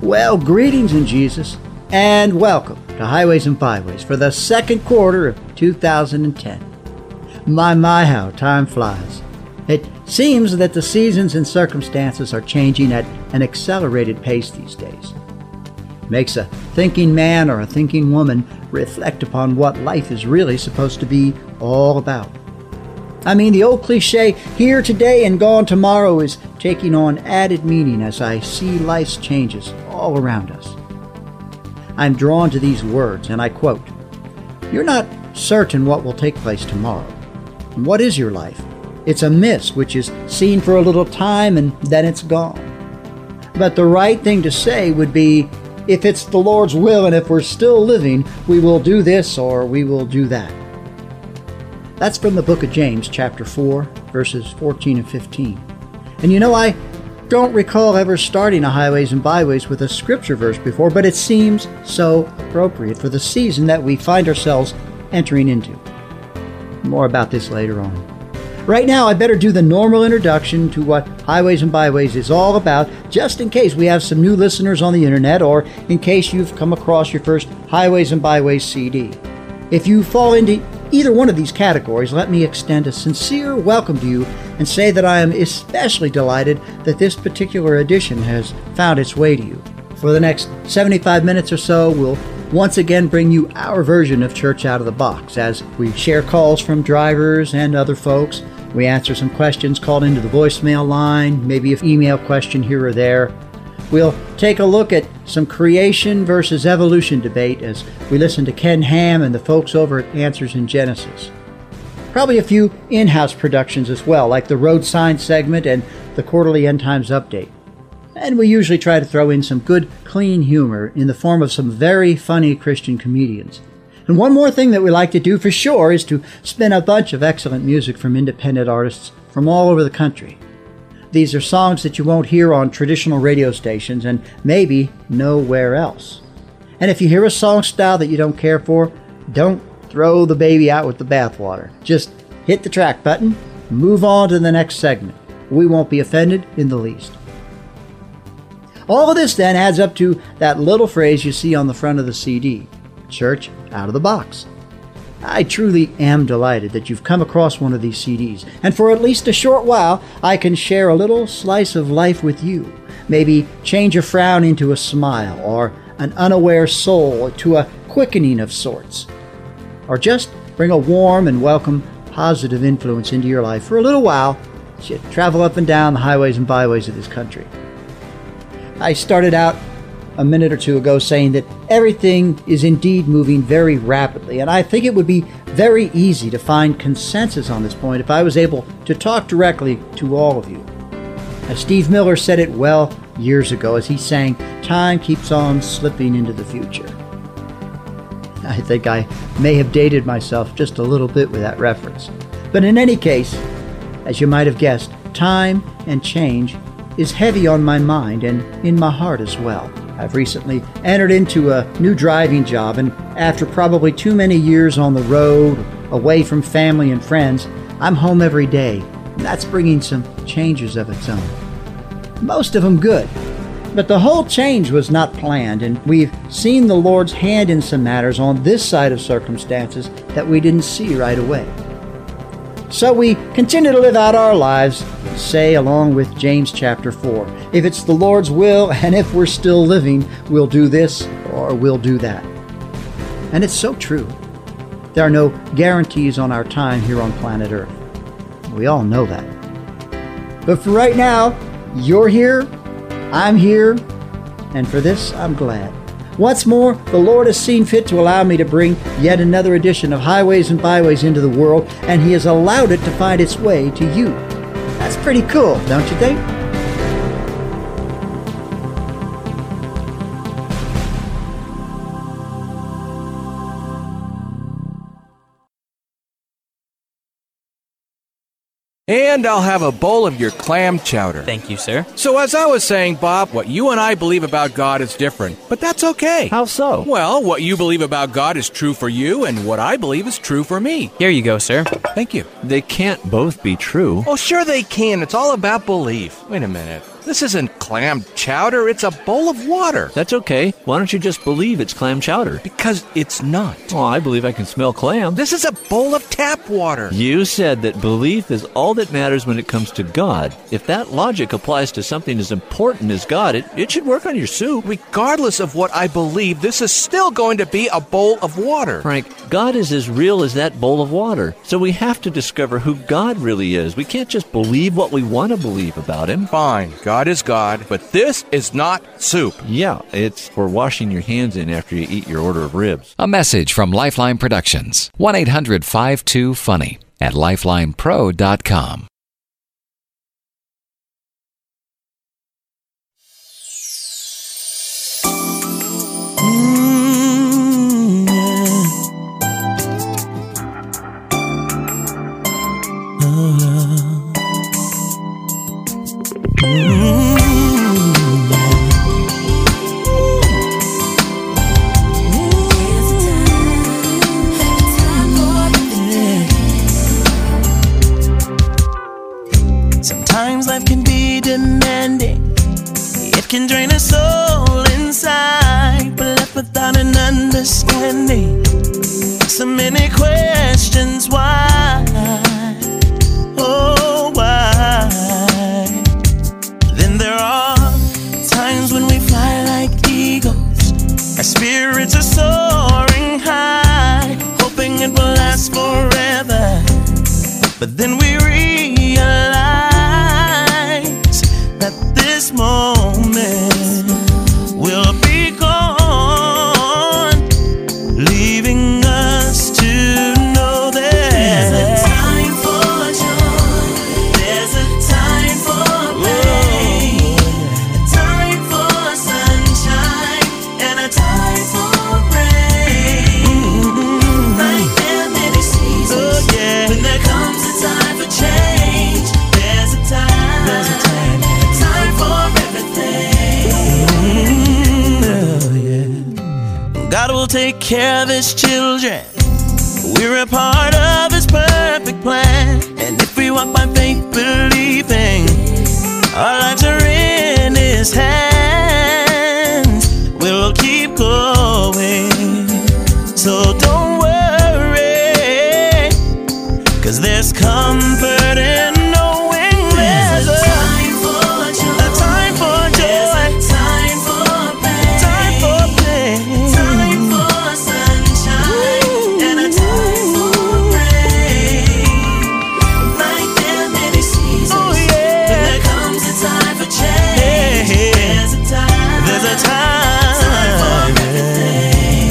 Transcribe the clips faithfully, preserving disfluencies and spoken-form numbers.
Well, greetings in Jesus, and welcome to Highways and Byways for the second quarter of two thousand ten. My, my, how time flies. It seems that the seasons and circumstances are changing at an accelerated pace these days. Makes a thinking man or a thinking woman reflect upon what life is really supposed to be all about. I mean, the old cliche, here today and gone tomorrow, is taking on added meaning as I see life's changes all around us. I'm drawn to these words, and I quote, "You're not certain what will take place tomorrow. What is your life? It's a mist which is seen for a little time and then it's gone." But the right thing to say would be, if it's the Lord's will and if we're still living, we will do this or we will do that. That's from the book of James, chapter four, verses fourteen and fifteen. And you know, I don't recall ever starting a Highways and Byways with a scripture verse before, but it seems so appropriate for the season that we find ourselves entering into. More about this later on. Right now, I better do the normal introduction to what Highways and Byways is all about, just in case we have some new listeners on the internet, or in case you've come across your first Highways and Byways C D. If you fall into either one of these categories, let me extend a sincere welcome to you and say that I am especially delighted that this particular edition has found its way to you. For the next seventy-five minutes or so, we'll once again bring you our version of Church Out of the Box as we share calls from drivers and other folks. We answer some questions called into the voicemail line, maybe an email question here or there. We'll take a look at some creation versus evolution debate as we listen to Ken Ham and the folks over at Answers in Genesis. Probably a few in-house productions as well, like the Road Sign segment and the quarterly End Times update. And we usually try to throw in some good, clean humor in the form of some very funny Christian comedians. And one more thing that we like to do for sure is to spin a bunch of excellent music from independent artists from all over the country. These are songs that you won't hear on traditional radio stations and maybe nowhere else. And if you hear a song style that you don't care for, don't throw the baby out with the bathwater. Just hit the track button, move on to the next segment. We won't be offended in the least. All of this then adds up to that little phrase you see on the front of the C D, Church Out of the Box. I truly am delighted that you've come across one of these C Ds, and for at least a short while, I can share a little slice of life with you. Maybe change a frown into a smile, or an unaware soul to a quickening of sorts. Or just bring a warm and welcome positive influence into your life for a little while as you travel up and down the highways and byways of this country. I started out a minute or two ago saying that everything is indeed moving very rapidly, and I think it would be very easy to find consensus on this point if I was able to talk directly to all of you. As Steve Miller said it well years ago as he sang, "Time keeps on slipping into the future." I think I may have dated myself just a little bit with that reference. But in any case, as you might have guessed, time and change is heavy on my mind and in my heart as well. I've recently entered into a new driving job, and after probably too many years on the road, away from family and friends, I'm home every day, and that's bringing some changes of its own. Most of them good, but the whole change was not planned, and we've seen the Lord's hand in some matters on this side of circumstances that we didn't see right away. So we continue to live out our lives, say along with James chapter four, if it's the Lord's will and if we're still living, we'll do this or we'll do that. And it's so true. There are no guarantees on our time here on planet Earth. We all know that. But for right now, you're here, I'm here, and for this I'm glad. Once more, the Lord has seen fit to allow me to bring yet another edition of Highways and Byways into the world, and He has allowed it to find its way to you. That's pretty cool, don't you think? And I'll have a bowl of your clam chowder. Thank you, sir. So as I was saying, Bob, what you and I believe about God is different, but that's okay. How so? Well, what you believe about God is true for you, and what I believe is true for me. Here you go, sir. Thank you. They can't both be true. Oh, sure they can. It's all about belief. Wait a minute. This isn't clam chowder, it's a bowl of water. That's okay. Why don't you just believe it's clam chowder? Because it's not. Oh, I believe I can smell clam. This is a bowl of tap water. You said that belief is all that matters when it comes to God. If that logic applies to something as important as God, it, it should work on your soup. Regardless of what I believe, this is still going to be a bowl of water. Frank, God is as real as that bowl of water. So we have to discover who God really is. We can't just believe what we want to believe about Him. Fine, God is God, but this is not soup. Yeah, it's for washing your hands in after you eat your order of ribs. A message from Lifeline Productions. one eight hundred five two funny at lifeline pro dot com. Sometimes life can be demanding. It can drain us soul inside, but left without an understanding. So many questions why, oh why. Then there are times when we fly like eagles. Our spirits are soaring high, hoping it will last forever. But then we realize that this moment will be gone, leaving us to know that there's a time for joy, there's a time for pain, a time for sunshine, and a time for rain. Mm-hmm. Like there are many seasons, oh, yeah. When there comes a time for change, there's a time, there's a time, time for everything. Mm-hmm. Oh, yeah. God will take care of His children. We're a part of His perfect plan. And if we walk by faith believing, our lives are in His hands, we'll keep going. So don't worry, 'cause there's comfort in knowing there's a time for joy, a time for joy, time for pain, time for pain, time for sunshine, and a time for rain. Like there are many seasons, oh, yeah. When there comes a time for change, hey, there's a time, there's a time, time for everything.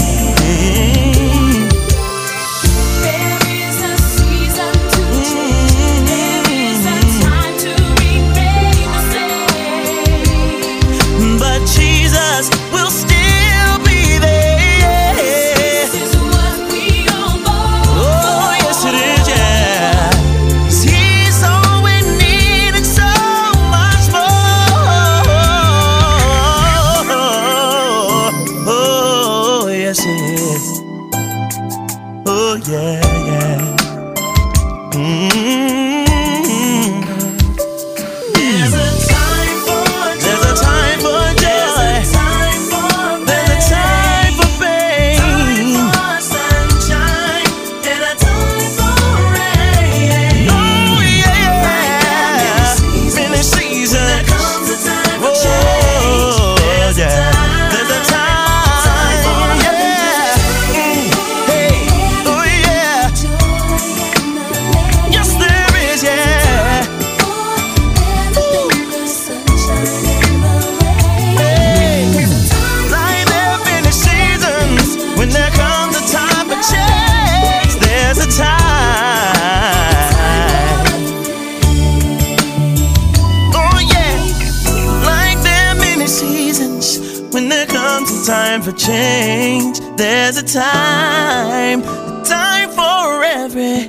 There is a season to change. There is a time to remain the same. But Jesus will still be there. This is what we all want. Oh, yes it is, yeah. 'Cause He's all we need and so much more. Oh, yes it is. Oh, yeah, yeah. Mm-hmm. There's a time for joy. There's a time for joy. There's a time for There's a time for pain. Time for sunshine and a time for rain. Oh yeah, many seasons. There comes a time for change. There's a time. There's a time. Yeah. Mm. Hey. Oh yeah. Yes there is. Yeah. Hey. Like there have been seasons when there comes a time for change. There's a time. Oh yeah. Like there are many seasons when there comes a time for change. There's a time, a time for everything.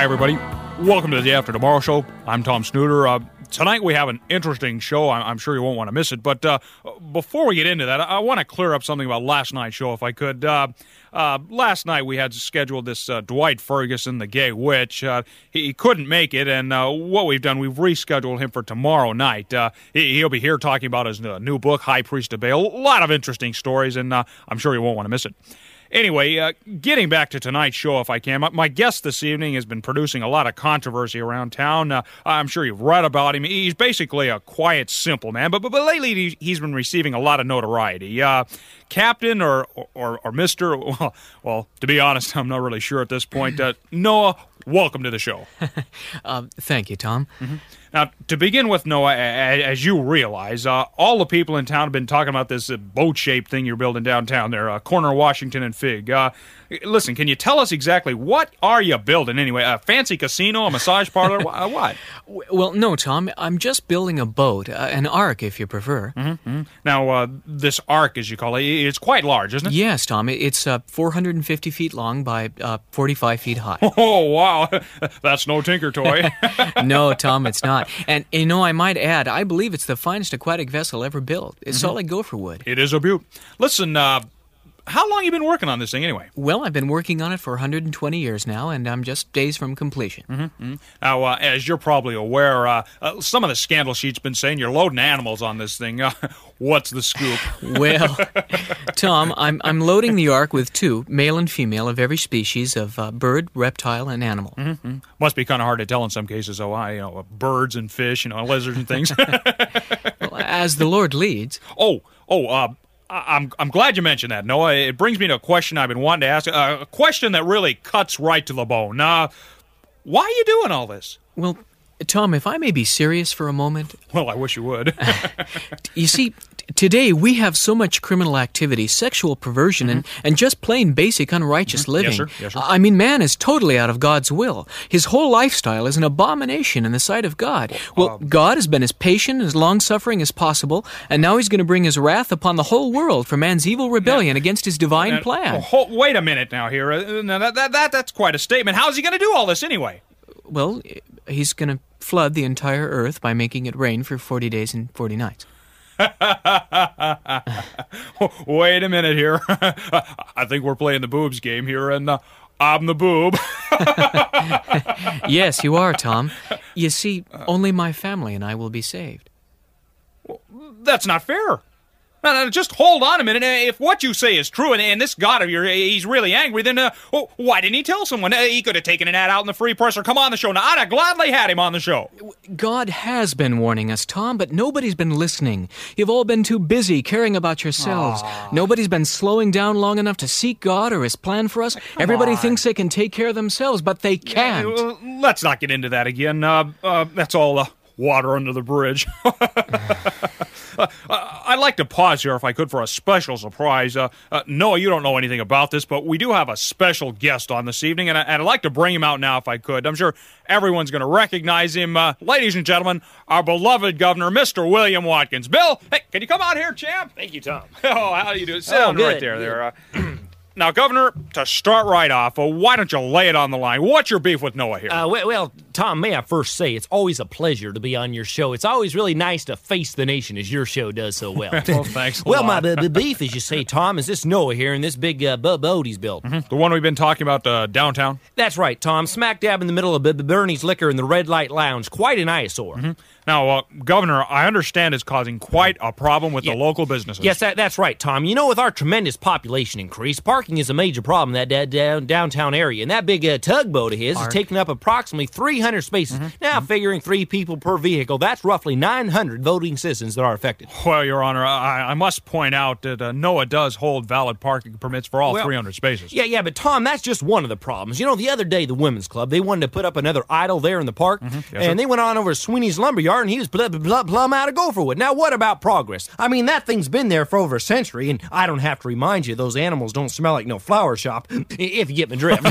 Hi, everybody. Welcome to the After Tomorrow Show. I'm Tom Snooter. Uh, tonight we have an interesting show. I'm, I'm sure you won't want to miss it. But uh, before we get into that, I, I want to clear up something about last night's show, if I could. Uh, uh, last night we had scheduled this uh, Dwight Ferguson, the gay witch. Uh, he, he couldn't make it, and uh, what we've done, we've rescheduled him for tomorrow night. Uh, he, he'll be here talking about his uh, new book, High Priest of Baal. A lot of interesting stories, and uh, I'm sure you won't want to miss it. Anyway, uh, getting back to tonight's show, if I can, my, my guest this evening has been producing a lot of controversy around town. Uh, I'm sure you've read about him. He's basically a quiet, simple man, but but, but lately he, he's been receiving a lot of notoriety. Uh, Captain or, or, or Mister, well, well, to be honest, I'm not really sure at this point. Uh, Noah, welcome to the show. uh, thank you, Tom. Mm-hmm. Now, to begin with, Noah, as you realize, uh, all the people in town have been talking about this uh, boat-shaped thing you're building downtown there, uh, corner of Washington and Fig. Uh, listen, can you tell us exactly what are you building anyway? A fancy casino, a massage parlor, uh, what? Well, no, Tom. I'm just building a boat, uh, an ark, if you prefer. Mm-hmm, mm-hmm. Now, uh, this ark, as you call it, it's quite large, isn't it? Yes, Tom. It's uh, four hundred fifty feet long by uh, forty-five feet high. Oh, wow. That's no tinker toy. No, Tom, it's not. And, you know, I might add, I believe it's the finest aquatic vessel ever built. It's Mm-hmm. solid gopher wood. It is a beaut. Listen, uh, how long have you been working on this thing anyway? Well, I've been working on it for one hundred twenty years now, and I'm just days from completion. Mm-hmm, mm-hmm. Now, uh, as you're probably aware, uh, uh, some of the scandal sheets been saying you're loading animals on this thing. Uh, what's the scoop? Well, Tom, I'm I'm loading the ark with two, male and female, of every species of uh, bird, reptile, and animal. Mm-hmm. Must be kind of hard to tell in some cases, though. I, you know, uh, birds and fish, you know, lizards and things. Well, as the Lord leads. Oh, oh, uh, I'm I'm glad you mentioned that, Noah. It brings me to a question I've been wanting to ask, uh, a question that really cuts right to the bone. Uh, why are you doing all this? Well, Tom, if I may be serious for a moment. Well, I wish you would. You see, t- today we have so much criminal activity, sexual perversion, mm-hmm. and, and just plain basic unrighteous mm-hmm. living. Yes, sir. Yes, sir. I mean, man is totally out of God's will. His whole lifestyle is an abomination in the sight of God. Well, um, God has been as patient, as long-suffering as possible, and now he's going to bring his wrath upon the whole world for man's evil rebellion now, against his divine uh, plan. Oh, hold, wait a minute now here. Uh, now that, that, that, that's quite a statement. How's he going to do all this anyway? Well, he's going to flood the entire earth by making it rain for forty days and forty nights. Wait a minute here. I think we're playing the boobs game here, and uh, I'm the boob. Yes, you are, Tom. You see, only my family and I will be saved. Well, that's not fair. No, no, just hold on a minute. If what you say is true, and, and this God of yours, he's really angry, then uh, well, why didn't he tell someone? Uh, he could have taken an ad out in the free press or come on the show. Now, I'd have gladly had him on the show. God has been warning us, Tom, but nobody's been listening. You've all been too busy caring about yourselves. Aww. Nobody's been slowing down long enough to seek God or his plan for us. Come Everybody on. thinks they can take care of themselves, but they can't. Yeah, well, let's not get into that again. Uh, uh, that's all uh, water under the bridge. Uh, I'd like to pause here, if I could, for a special surprise. Uh, uh, Noah, you don't know anything about this, but we do have a special guest on this evening, and, I, and I'd like to bring him out now, if I could. I'm sure everyone's going to recognize him. Uh, ladies and gentlemen, our beloved governor, Mister William Watkins. Bill, hey, can you come out here, champ? Thank you, Tom. Oh, how do you do? Sit down good, right there. good. There. Uh, Now, Governor, to start right off, uh, why don't you lay it on the line? What's your beef with Noah here? Uh, well, well, Tom, may I first say it's always a pleasure to be on your show. It's always really nice to face the nation as your show does so well. Well, thanks a Well, lot. my b- b- beef, as you say, Tom, is this Noah here and this big uh, b- boat he's built. Mm-hmm. The one we've been talking about uh, downtown? That's right, Tom. Smack dab in the middle of B- B- Bernie's Liquor and the Red Light Lounge. Quite an eyesore. Mm-hmm. Now, uh, Governor, I understand it's causing quite a problem with Yeah. the local businesses. Yes, that, that's right, Tom. You know, with our tremendous population increase, parking is a major problem in that da- down, downtown area. And that big uh, tugboat of his Park. is taking up approximately three hundred spaces. Mm-hmm. Now, figuring three people per vehicle, that's roughly nine hundred voting citizens that are affected. Well, Your Honor, I, I must point out that uh, Noah does hold valid parking permits for all Well, three hundred spaces. Yeah, yeah, but Tom, that's just one of the problems. You know, the other day, the Women's Club, they wanted to put up another idol there in the park, Yes, and sir. they went on over to Sweeney's Lumberyard, and he was plum, plum, plum out of Gopherwood. Now, what about progress? I mean, that thing's been there for over a century, and I don't have to remind you, those animals don't smell like no flower shop, if you get my drift.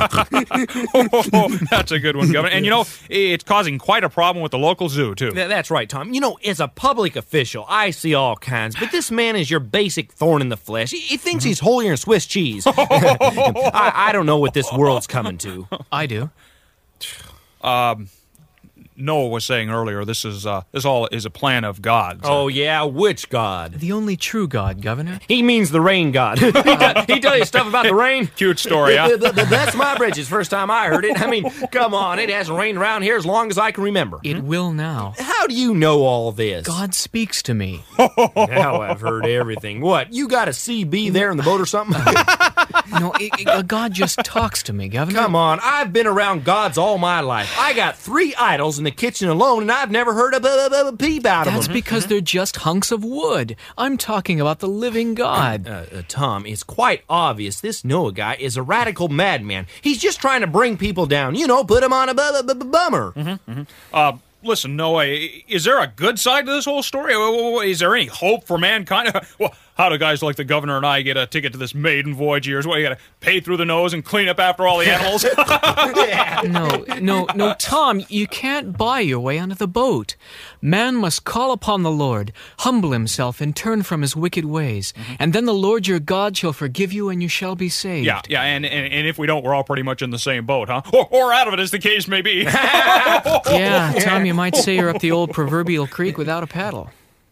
Oh, that's a good one, Governor. And, you know, it's causing quite a problem with the local zoo, too. Th- That's right, Tom. You know, as a public official, I see all kinds, but this man is your basic thorn in the flesh. He, he thinks he's holier than Swiss cheese. I, I don't know what this world's coming to. I do. Um, Noah was saying earlier, this is uh, this all is a plan of God's. Oh, yeah? Which God? The only true God, Governor. He means the rain God. he, tell, he tell you stuff about the rain? Cute story, huh? That's my bridges. First time I heard it. I mean, come on. It hasn't rained around here as long as I can remember. It will now. How do you know all this? God speaks to me. Now I've heard everything. What, you got a C B there in the boat or something? No, it, it, God just talks to me, Governor. Come on. I've been around gods all my life. I got three idols in the kitchen alone, and I've never heard a, a, a, a peep out of That's them. because they're just hunks of wood. I'm talking about the living God. Uh, uh, Tom, it's quite obvious this Noah guy is a radical madman. He's just trying to bring people down. You know, put them on a bu- bu- bu- bummer. Mm-hmm, mm-hmm. Uh, listen, Noah, is there a good side to this whole story? Is there any hope for mankind? Well, how do guys like the governor and I get a ticket to this maiden voyage of yours? What, you gotta pay through the nose and clean up after all the animals? No, no, no, Tom, you can't buy your way onto the boat. Man must call upon the Lord, humble himself, and turn from his wicked ways. Mm-hmm. And then the Lord your God shall forgive you, and you shall be saved. Yeah, yeah, and, and, and if we don't, we're all pretty much in the same boat, huh? Or, or out of it, as the case may be. Yeah, Tom, you might say you're up the old proverbial creek without a paddle.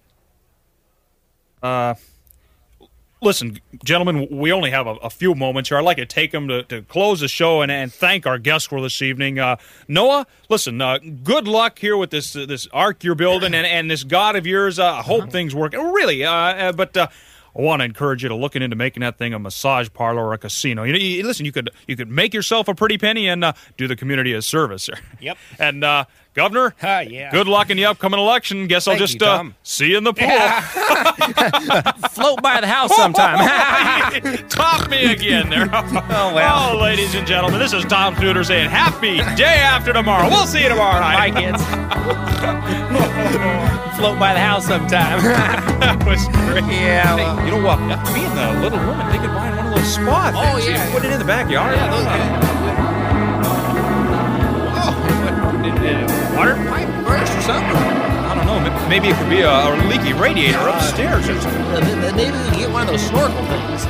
Uh... Listen, gentlemen, we only have a, a few moments here. I'd like to take them to, to close the show and, and thank our guests for this evening. Uh, Noah, listen, uh, good luck here with this uh, this ark you're building and, and this God of yours. Uh, I hope things work. Really, uh, uh, but uh, I want to encourage you to looking into making that thing a massage parlor or a casino. You know, you, listen, you could you could make yourself a pretty penny and uh, do the community a service. Yep. And uh, Governor, uh, yeah. good luck in the upcoming election. Guess I'll Thank just you, uh, Tom. see you in the pool. Float by the house sometime. Top me again there. Oh, well. Oh, ladies and gentlemen, this is Tom Snooders saying happy day after tomorrow. We'll see you tomorrow night. Bye, kids. Float by the house sometime. That was great. Yeah, well. Hey, you know what? Me and the little woman thinking of buying one of those spa Oh, things. yeah. Put it in the backyard. Yeah, those Water? pipe burst or something. I don't know. Maybe it could be a, a leaky radiator upstairs or something. Uh, maybe we can get one of those snorkel things.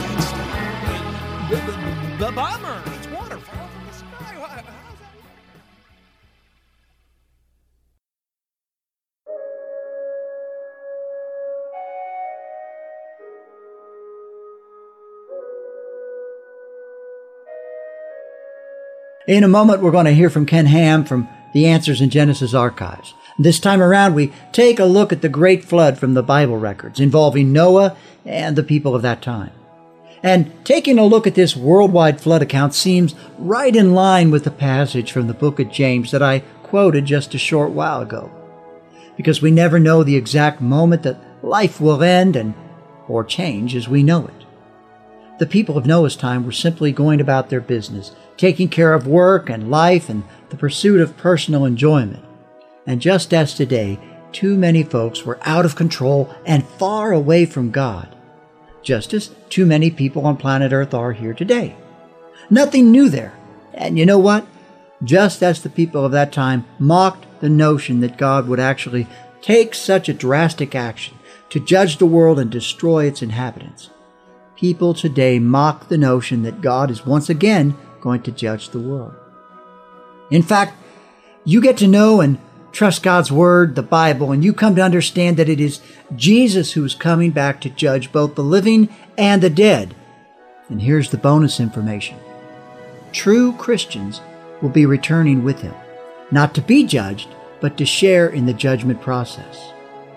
The bomber. It's water falling from the sky. How's that? In a moment, we're going to hear from Ken Ham from the Answers in Genesis archives. This time around, we take a look at the great flood from the Bible records involving Noah and the people of that time. And taking a look at this worldwide flood account seems right in line with the passage from the book of James that I quoted just a short while ago. Because we never know the exact moment that life will end and or change as we know it. The people of Noah's time were simply going about their business, taking care of work and life and the pursuit of personal enjoyment. And just as today, too many folks were out of control and far away from God, just as too many people on planet Earth are here today. Nothing new there. And you know what? Just as the people of that time mocked the notion that God would actually take such a drastic action to judge the world and destroy its inhabitants, people today mock the notion that God is once again going to judge the world. In fact, you get to know and trust God's Word, the Bible, and you come to understand that it is Jesus who is coming back to judge both the living and the dead. And here's the bonus information. True Christians will be returning with Him, not to be judged, but to share in the judgment process.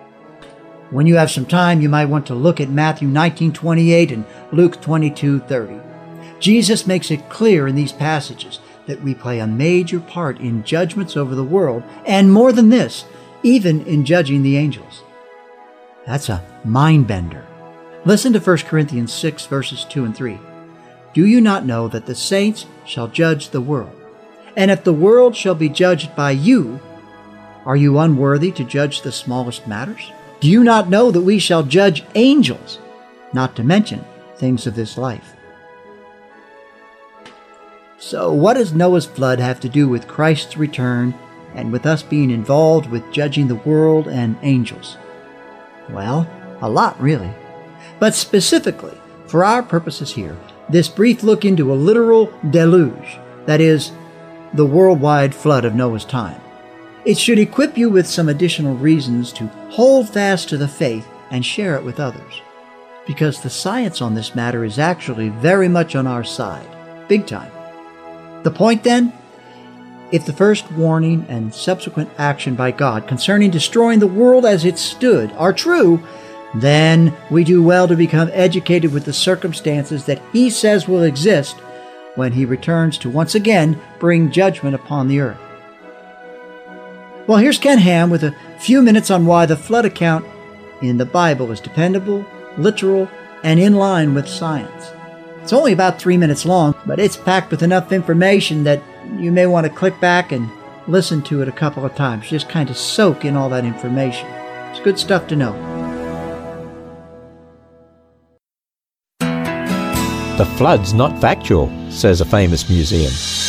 When you have some time, you might want to look at Matthew nineteen twenty-eight and Luke twenty-two thirty. Jesus makes it clear in these passages that we play a major part in judgments over the world, and more than this, even in judging the angels. That's a mind bender. Listen to First Corinthians six, verses two and three. Do you not know that the saints shall judge the world? And if the world shall be judged by you, are you unworthy to judge the smallest matters? Do you not know that we shall judge angels, not to mention things of this life? So what does Noah's flood have to do with Christ's return and with us being involved with judging the world and angels? Well, a lot really. But specifically, for our purposes here, this brief look into a literal deluge, that is, the worldwide flood of Noah's time. It should equip you with some additional reasons to hold fast to the faith and share it with others, because the science on this matter is actually very much on our side, big time. The point then? If the first warning and subsequent action by God concerning destroying the world as it stood are true, then we do well to become educated with the circumstances that He says will exist when He returns to once again bring judgment upon the earth. Well, here's Ken Ham with a few minutes on why the flood account in the Bible is dependable, literal, and in line with science. It's only about three minutes long, but it's packed with enough information that you may want to click back and listen to it a couple of times. Just kind of soak in all that information. It's good stuff to know. The flood's not factual, says a famous museum.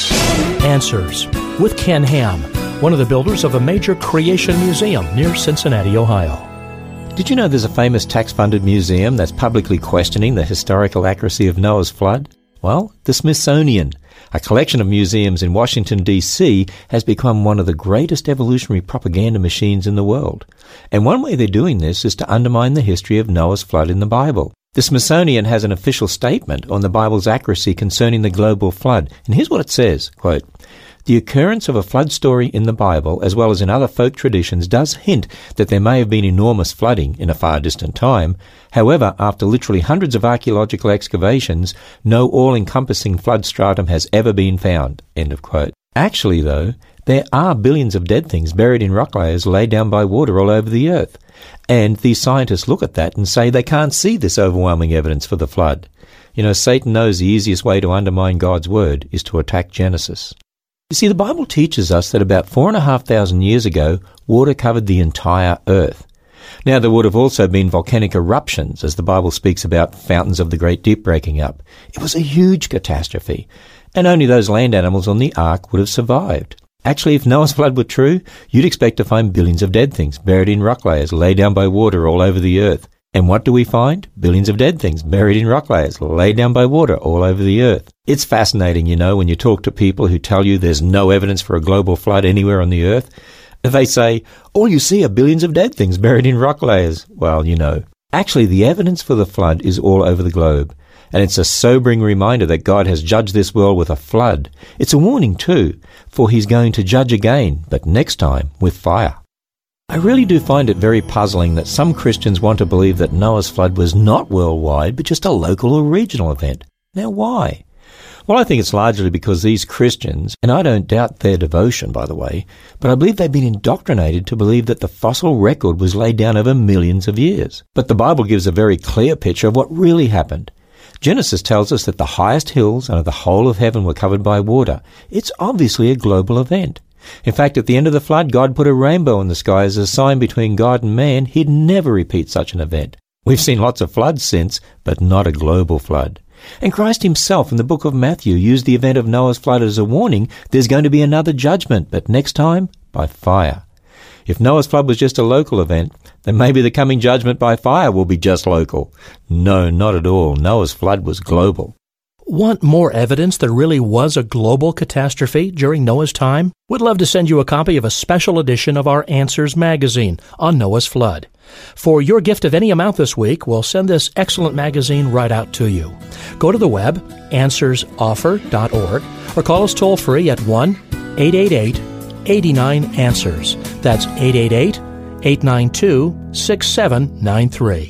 Answers with Ken Ham, one of the builders of a major creation museum near Cincinnati, Ohio. Did you know there's a famous tax-funded museum that's publicly questioning the historical accuracy of Noah's flood? Well, the Smithsonian, a collection of museums in Washington, D C, has become one of the greatest evolutionary propaganda machines in the world. And one way they're doing this is to undermine the history of Noah's flood in the Bible. The Smithsonian has an official statement on the Bible's accuracy concerning the global flood, and here's what it says, quote, "The occurrence of a flood story in the Bible, as well as in other folk traditions, does hint that there may have been enormous flooding in a far distant time. However, after literally hundreds of archaeological excavations, no all-encompassing flood stratum has ever been found." End of quote. Actually, though, there are billions of dead things buried in rock layers laid down by water all over the earth. And these scientists look at that and say they can't see this overwhelming evidence for the flood. You know, Satan knows the easiest way to undermine God's word is to attack Genesis. You see, the Bible teaches us that about four and a half thousand years ago, water covered the entire earth. Now, there would have also been volcanic eruptions, as the Bible speaks about fountains of the great deep breaking up. It was a huge catastrophe, and only those land animals on the ark would have survived. Actually, if Noah's flood were true, you'd expect to find billions of dead things buried in rock layers laid down by water all over the earth. And what do we find? Billions of dead things buried in rock layers laid down by water all over the earth. It's fascinating, you know, when you talk to people who tell you there's no evidence for a global flood anywhere on the earth. They say, all you see are billions of dead things buried in rock layers. Well, you know. Actually, the evidence for the flood is all over the globe. And it's a sobering reminder that God has judged this world with a flood. It's a warning, too, for He's going to judge again, but next time with fire. I really do find it very puzzling that some Christians want to believe that Noah's flood was not worldwide, but just a local or regional event. Now, why? Well, I think it's largely because these Christians, and I don't doubt their devotion, by the way, but I believe they've been indoctrinated to believe that the fossil record was laid down over millions of years. But the Bible gives a very clear picture of what really happened. Genesis tells us that the highest hills and the whole of heaven were covered by water. It's obviously a global event. In fact, at the end of the flood, God put a rainbow in the sky as a sign between God and man. He'd never repeat such an event. We've seen lots of floods since, but not a global flood. And Christ Himself in the book of Matthew used the event of Noah's flood as a warning. There's going to be another judgment, but next time, by fire. If Noah's flood was just a local event, then maybe the coming judgment by fire will be just local. No, not at all. Noah's flood was global. Want more evidence there really was a global catastrophe during Noah's time? We'd love to send you a copy of a special edition of our Answers magazine on Noah's flood. For your gift of any amount this week, we'll send this excellent magazine right out to you. Go to the web, answers offer dot org, or call us toll-free at one eight eight eight, eight nine, answers. That's eight eight eight, eight nine two, six seven nine three.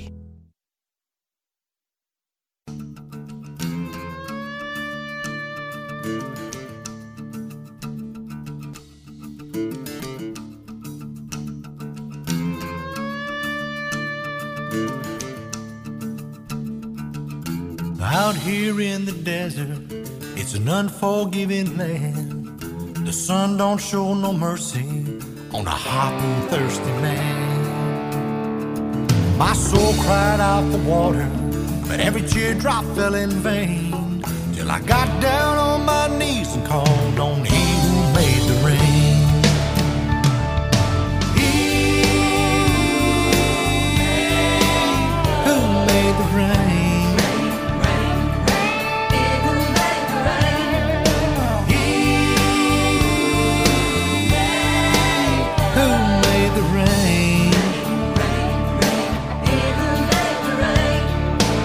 Out here in the desert, it's an unforgiving land. The sun don't show no mercy on a hot and thirsty man. My soul cried out for water, but every teardrop fell in vain, till I got down on my knees and called on He who made the rain. He who made the rain.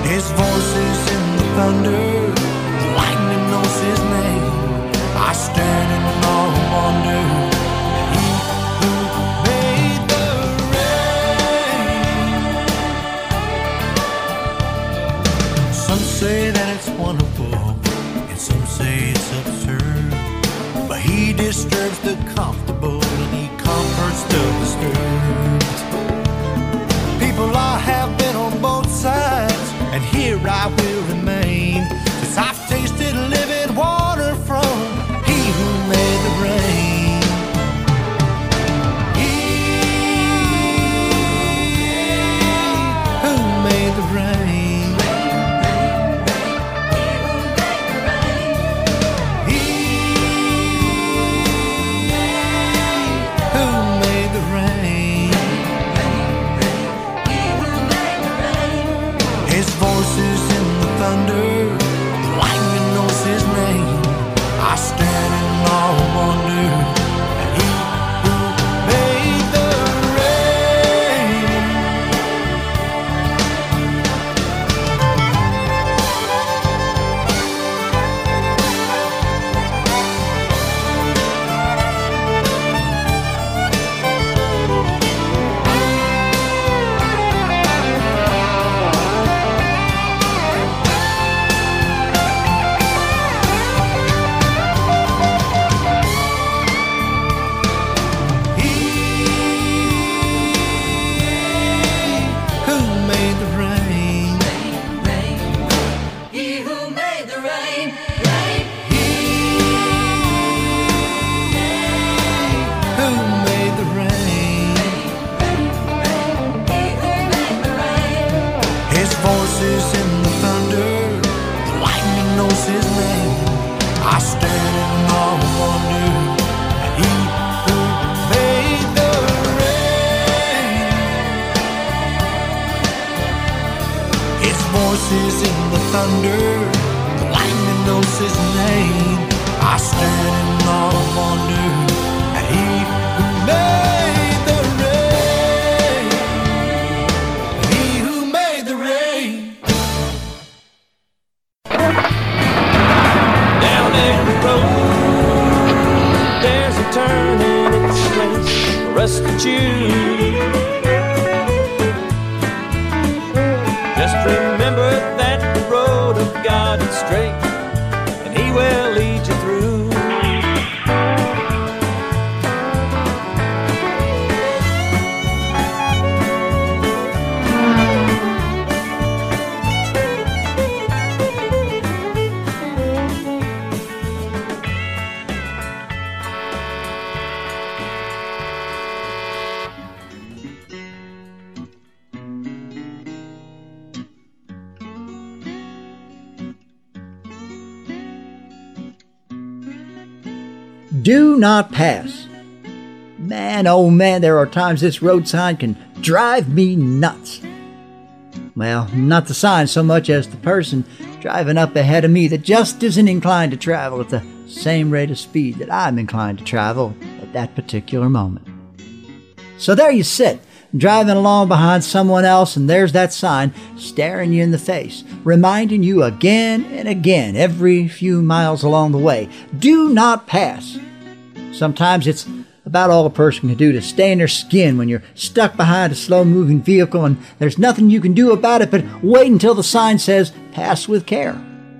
His voice is in the thunder, lightning knows his name. I stand in awe and wonder, he who made the rain. Some say that it's wonderful, and some say it's absurd, but he disturbs the comfortable and he comforts the disturbed. People, I have been on both sides, and here I will remain, 'cause I've tasted living water from he who made the rain. He who made the rain. He who made the rain. His voice is in the thunder, lightning knows his name. I stand in awe and wonder, he who made the rain. Is in the thunder, the lightning knows his name. I stand in awe and wonder at he who made the rain. He who made the rain. Down every road, there's a turn in its place for us to choose. Just remember that the road of God is straight, and he will lead you through. Do not pass. Man, oh man, there are times this road sign can drive me nuts. Well, not the sign so much as the person driving up ahead of me that just isn't inclined to travel at the same rate of speed that I'm inclined to travel at that particular moment. So there you sit, driving along behind someone else, and there's that sign staring you in the face, reminding you again and again every few miles along the way, do not pass. Sometimes it's about all a person can do to stay in their skin when you're stuck behind a slow-moving vehicle and there's nothing you can do about it but wait until the sign says, pass with care.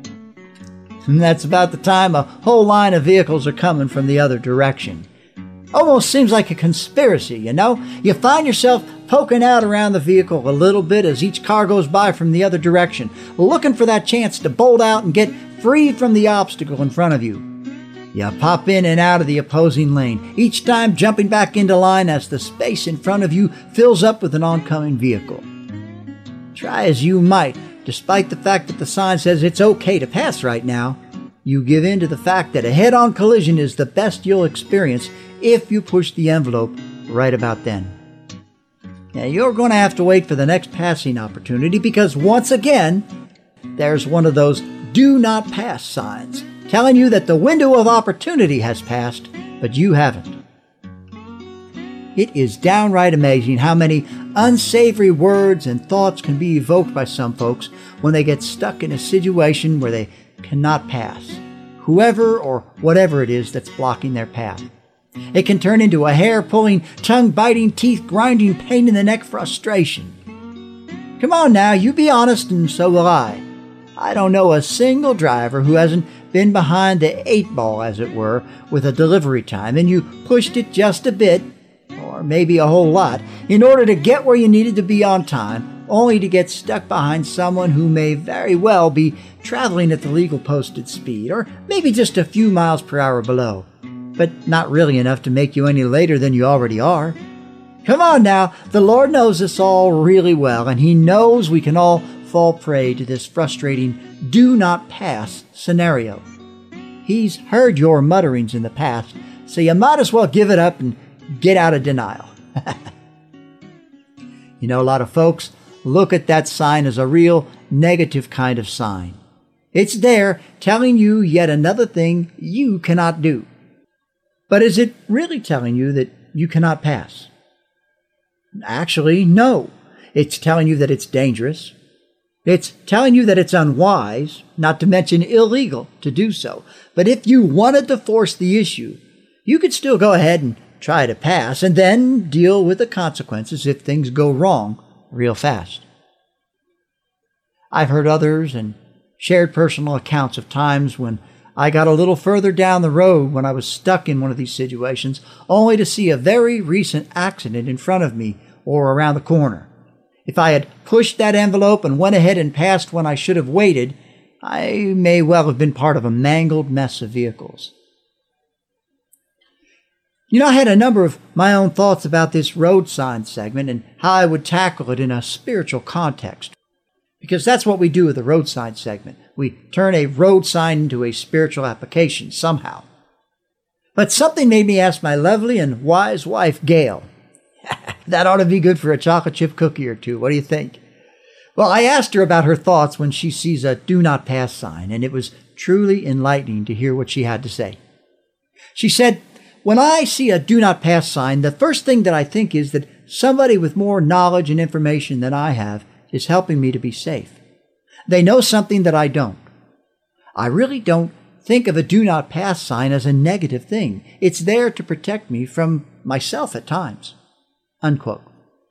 And that's about the time a whole line of vehicles are coming from the other direction. Almost seems like a conspiracy, you know? You find yourself poking out around the vehicle a little bit as each car goes by from the other direction, looking for that chance to bolt out and get free from the obstacle in front of you. You pop in and out of the opposing lane, each time jumping back into line as the space in front of you fills up with an oncoming vehicle. Try as you might, despite the fact that the sign says it's okay to pass right now, you give in to the fact that a head-on collision is the best you'll experience if you push the envelope right about then. Now, you're going to have to wait for the next passing opportunity because once again, there's one of those do not pass signs telling you that the window of opportunity has passed, but you haven't. It is downright amazing how many unsavory words and thoughts can be evoked by some folks when they get stuck in a situation where they cannot pass, whoever or whatever it is that's blocking their path. It can turn into a hair-pulling, tongue-biting, teeth-grinding, pain-in-the-neck frustration. Come on now, you be honest and so will I. I don't know a single driver who hasn't been behind the eight ball, as it were, with a delivery time, and you pushed it just a bit, or maybe a whole lot, in order to get where you needed to be on time, only to get stuck behind someone who may very well be traveling at the legal posted speed, or maybe just a few miles per hour below, but not really enough to make you any later than you already are. Come on now, the Lord knows us all really well, and He knows we can all fall prey to this frustrating do not pass scenario. He's heard your mutterings in the past, so you might as well give it up and get out of denial. You know, a lot of folks look at that sign as a real negative kind of sign. It's there telling you yet another thing you cannot do. But is it really telling you that you cannot pass? Actually, no. It's telling you that it's dangerous. It's telling you that it's unwise, not to mention illegal, to do so. But if you wanted to force the issue, you could still go ahead and try to pass and then deal with the consequences if things go wrong real fast. I've heard others and shared personal accounts of times when I got a little further down the road when I was stuck in one of these situations, only to see a very recent accident in front of me or around the corner. If I had pushed that envelope and went ahead and passed when I should have waited, I may well have been part of a mangled mess of vehicles. You know, I had a number of my own thoughts about this road sign segment and how I would tackle it in a spiritual context. Because that's what we do with the road sign segment. We turn a road sign into a spiritual application somehow. But something made me ask my lovely and wise wife, Gail. That ought to be good for a chocolate chip cookie or two. What do you think? Well, I asked her about her thoughts when she sees a do not pass sign, and it was truly enlightening to hear what she had to say. She said, when I see a do not pass sign, the first thing that I think is that somebody with more knowledge and information than I have is helping me to be safe. They know something that I don't. I really don't think of a do not pass sign as a negative thing. It's there to protect me from myself at times. Unquote.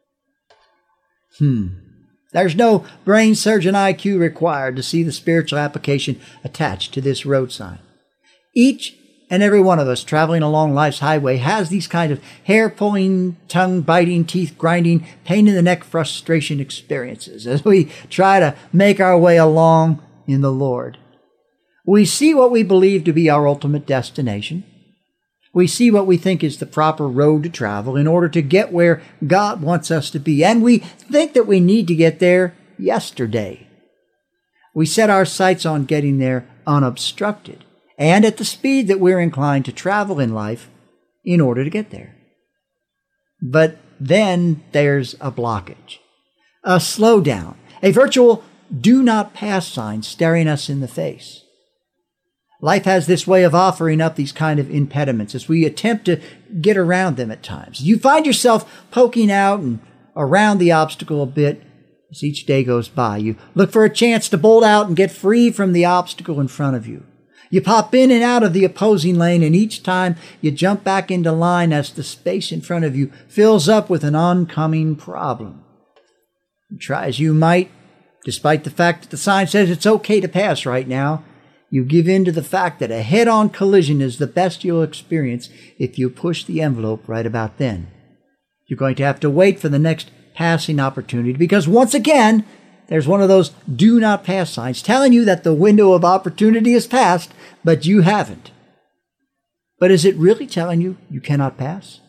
Hmm. There's no brain surgeon I Q required to see the spiritual application attached to this road sign. Each and every one of us traveling along life's highway has these kind of hair-pulling, tongue-biting, teeth-grinding, pain-in-the-neck frustration experiences as we try to make our way along in the Lord. We see what we believe to be our ultimate destination. We see what we think is the proper road to travel in order to get where God wants us to be, and we think that we need to get there yesterday. We set our sights on getting there unobstructed and at the speed that we're inclined to travel in life in order to get there. But then there's a blockage, a slowdown, a virtual do not pass sign staring us in the face. Life has this way of offering up these kind of impediments as we attempt to get around them at times. You find yourself poking out and around the obstacle a bit as each day goes by. You look for a chance to bolt out and get free from the obstacle in front of you. You pop in and out of the opposing lane, and each time you jump back into line as the space in front of you fills up with an oncoming problem. And try as you might, despite the fact that the sign says it's okay to pass right now, you give in to the fact that a head-on collision is the best you'll experience if you push the envelope right about then. You're going to have to wait for the next passing opportunity because once again, there's one of those do not pass signs telling you that the window of opportunity is passed, but you haven't. But is it really telling you you cannot pass?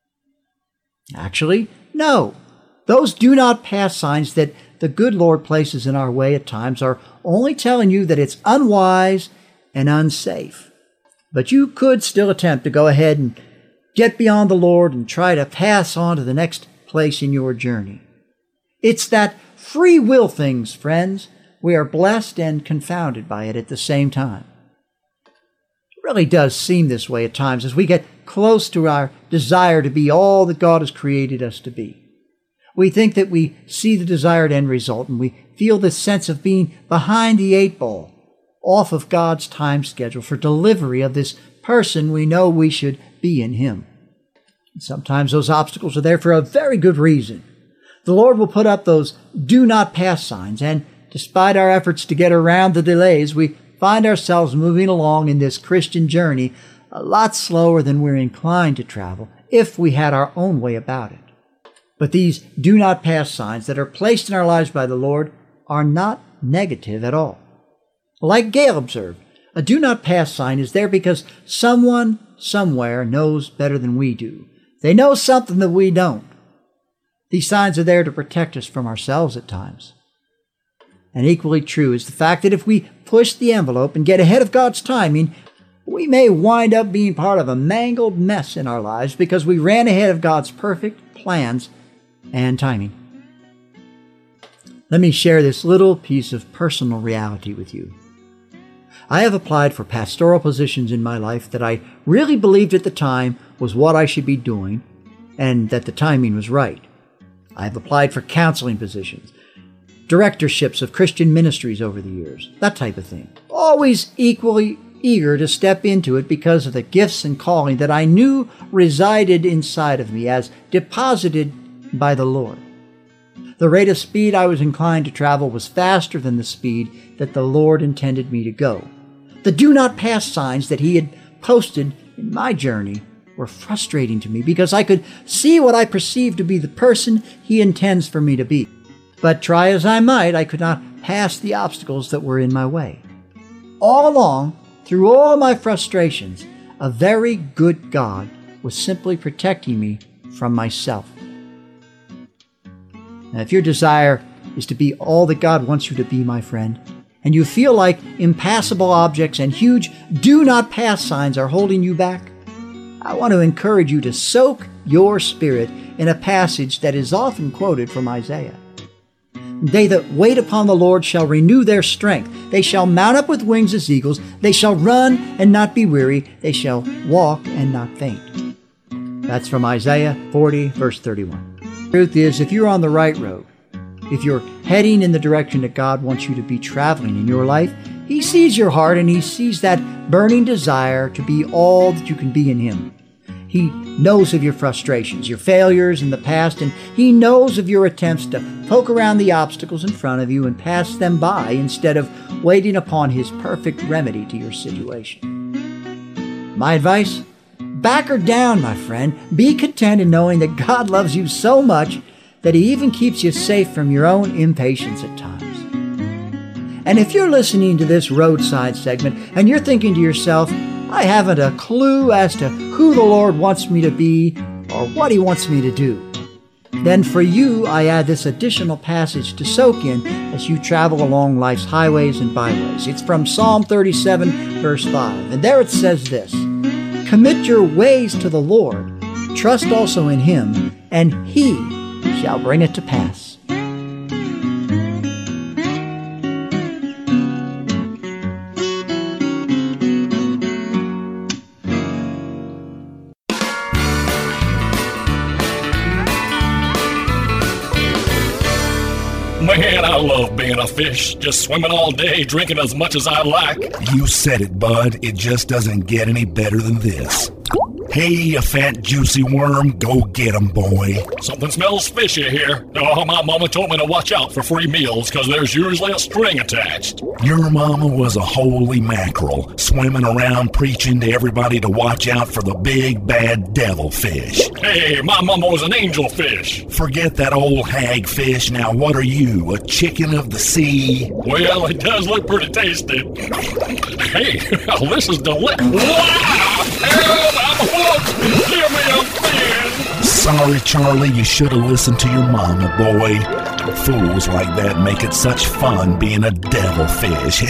Actually, no. Those do not pass signs that the good Lord places in our way at times are only telling you that it's unwise and unsafe. But you could still attempt to go ahead and get beyond the Lord and try to pass on to the next place in your journey. It's that free will things, friends. We are blessed and confounded by it at the same time. really does seem this way at times as we get close to our desire to be all that God has created us to be. We think that we see the desired end result, and we feel this sense of being behind the eight ball, off of God's time schedule for delivery of this person we know we should be in Him. And sometimes those obstacles are there for a very good reason. The Lord will put up those do not pass signs, and despite our efforts to get around the delays, we find ourselves moving along in this Christian journey a lot slower than we're inclined to travel if we had our own way about it. But these do not pass signs that are placed in our lives by the Lord are not negative at all. Like Gale observed, a do not pass sign is there because someone somewhere knows better than we do. They know something that we don't. These signs are there to protect us from ourselves at times. And equally true is the fact that if we push the envelope and get ahead of God's timing, we may wind up being part of a mangled mess in our lives because we ran ahead of God's perfect plans and timing. Let me share this little piece of personal reality with you. I have applied for pastoral positions in my life that I really believed at the time was what I should be doing and that the timing was right. I have applied for counseling positions, directorships of Christian ministries over the years, that type of thing. Always equally eager to step into it because of the gifts and calling that I knew resided inside of me as deposited by the Lord. The rate of speed I was inclined to travel was faster than the speed that the Lord intended me to go. The do not pass signs that He had posted in my journey were frustrating to me because I could see what I perceived to be the person He intends for me to be. But try as I might, I could not pass the obstacles that were in my way. All along, through all my frustrations, a very good God was simply protecting me from myself. Now, if your desire is to be all that God wants you to be, my friend, and you feel like impassable objects and huge do not pass signs are holding you back, I want to encourage you to soak your spirit in a passage that is often quoted from Isaiah. They that wait upon the Lord shall renew their strength. They shall mount up with wings as eagles. They shall run and not be weary. They shall walk and not faint. That's from Isaiah forty, verse thirty-one. The truth is, if you're on the right road, if you're heading in the direction that God wants you to be traveling in your life, He sees your heart and He sees that burning desire to be all that you can be in Him. He knows of your frustrations, your failures in the past, and He knows of your attempts to poke around the obstacles in front of you and pass them by instead of waiting upon His perfect remedy to your situation. My advice? Back her down, my friend. Be content in knowing that God loves you so much that He even keeps you safe from your own impatience at times. And if you're listening to this roadside segment and you're thinking to yourself, I haven't a clue as to who the Lord wants me to be or what He wants me to do, then for you I add this additional passage to soak in as you travel along life's highways and byways. It's from Psalm thirty-seven, verse five, and there it says this: Commit your ways to the Lord, trust also in Him, and He shall bring it to pass. Man, I love being a fish, just swimming all day, drinking as much as I like. You said it, bud. It just doesn't get any better than this. Hey, you fat, juicy worm, go get 'em, boy. Something smells fishy here. Oh, my mama told me to watch out for free meals, because there's usually a string attached. Your mama was a holy mackerel, swimming around preaching to everybody to watch out for the big, bad devil fish. Hey, my mama was an angel fish. Forget that old hag fish. Now, what are you, a chicken of the sea? Well, it does look pretty tasty. Hey, this is delicious. Wow! Help, I'm hooked! Give me a fin! Sorry, Charlie, you should have listened to your mama, boy. Fools like that make it such fun being a devil fish.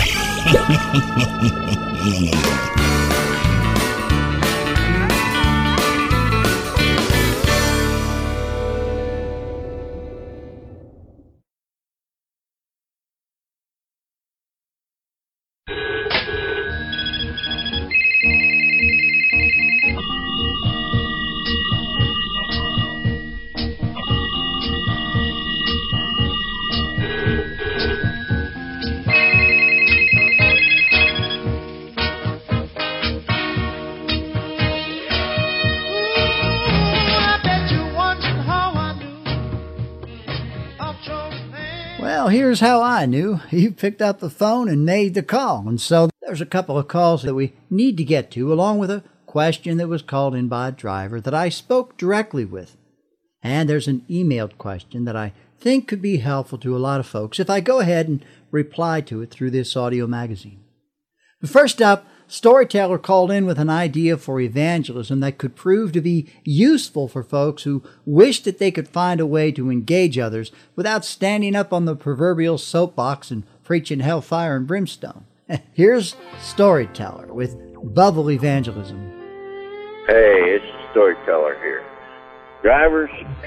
here's how I knew. You picked up the phone and made the call. And so there's a couple of calls that we need to get to, along with a question that was called in by a driver that I spoke directly with. And there's an emailed question that I think could be helpful to a lot of folks if I go ahead and reply to it through this audio magazine. First up, Storyteller called in with an idea for evangelism that could prove to be useful for folks who wish that they could find a way to engage others without standing up on the proverbial soapbox and preaching hellfire and brimstone. Here's Storyteller with Bubble Evangelism. Hey, it's Storyteller here. Drivers,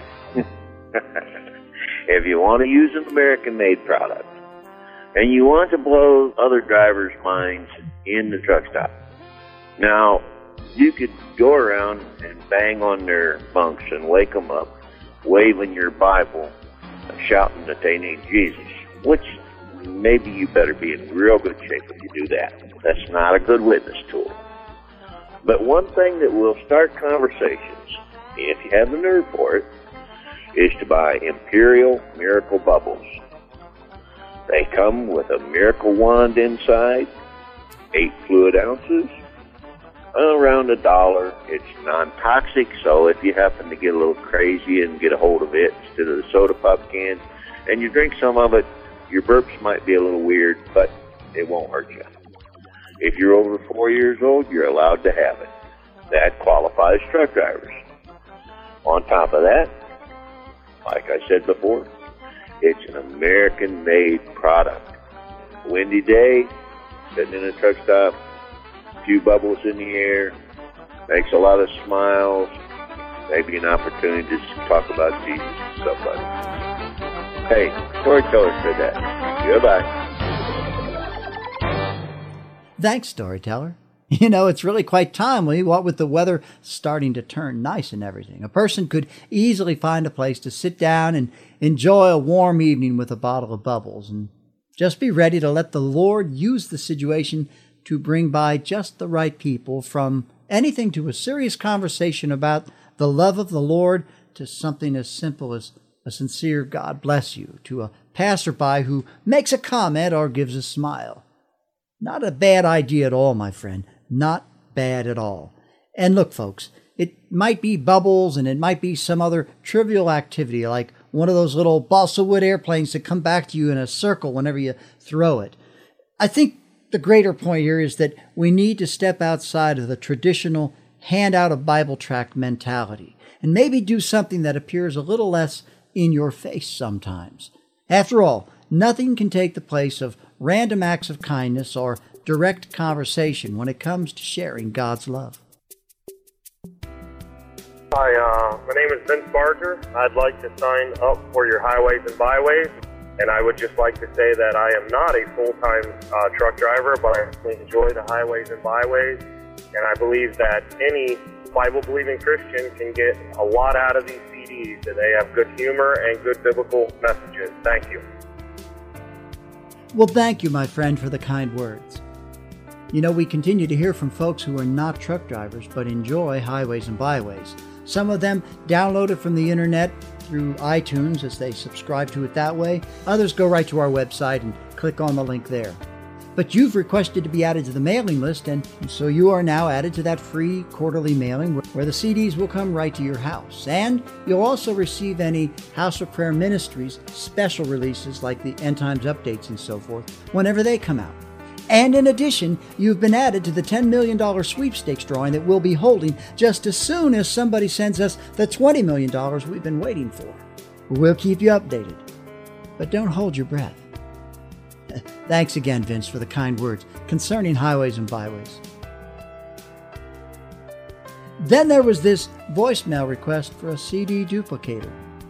if you want to use an American-made product and you want to blow other drivers' minds in the truck stop, now, you could go around and bang on their bunks and wake them up, waving your Bible, shouting that they need Jesus, which maybe you better be in real good shape if you do that. That's not a good witness tool. But one thing that will start conversations, if you have the nerve for it, is to buy Imperial Miracle Bubbles. They come with a miracle wand inside, eight fluid ounces, around a dollar. It's non-toxic, so if you happen to get a little crazy and get a hold of it instead of the soda pop can, and you drink some of it, your burps might be a little weird, but it won't hurt you. If you're over four years old, you're allowed to have it. That qualifies truck drivers. On top of that, like I said before, it's an American-made product. Windy day, sitting in a truck stop, a few bubbles in the air, makes a lot of smiles, maybe an opportunity to talk about Jesus to somebody. Hey, Storyteller said that. Goodbye. Thanks, Storyteller. You know, it's really quite timely, what with the weather starting to turn nice and everything. A person could easily find a place to sit down and enjoy a warm evening with a bottle of bubbles and just be ready to let the Lord use the situation to bring by just the right people, from anything to a serious conversation about the love of the Lord to something as simple as a sincere God bless you to a passerby who makes a comment or gives a smile. Not a bad idea at all, my friend. Not bad at all. And look, folks, it might be bubbles and it might be some other trivial activity like one of those little balsa wood airplanes that come back to you in a circle whenever you throw it. I think the greater point here is that we need to step outside of the traditional hand-out a Bible tract mentality and maybe do something that appears a little less in your face sometimes. After all, nothing can take the place of random acts of kindness or direct conversation when it comes to sharing God's love. Hi, uh, my name is Vince Barger. I'd like to sign up for your Highways and Byways, and I would just like to say that I am not a full-time uh, truck driver, but I enjoy the Highways and Byways, and I believe that any Bible-believing Christian can get a lot out of these C Ds, and they have good humor and good biblical messages. Thank you. Well, thank you, my friend, for the kind words. You know, we continue to hear from folks who are not truck drivers but enjoy Highways and Byways. Some of them download it from the internet through iTunes as they subscribe to it that way. Others go right to our website and click on the link there. But you've requested to be added to the mailing list, and so you are now added to that free quarterly mailing where the C Ds will come right to your house. And you'll also receive any House of Prayer Ministries special releases like the End Times updates and so forth whenever they come out. And in addition, you've been added to the ten million dollars sweepstakes drawing that we'll be holding just as soon as somebody sends us the twenty million dollars we've been waiting for. We'll keep you updated. But don't hold your breath. Thanks again, Vince, for the kind words concerning Highways and Byways. Then there was this voicemail request for a C D duplicator.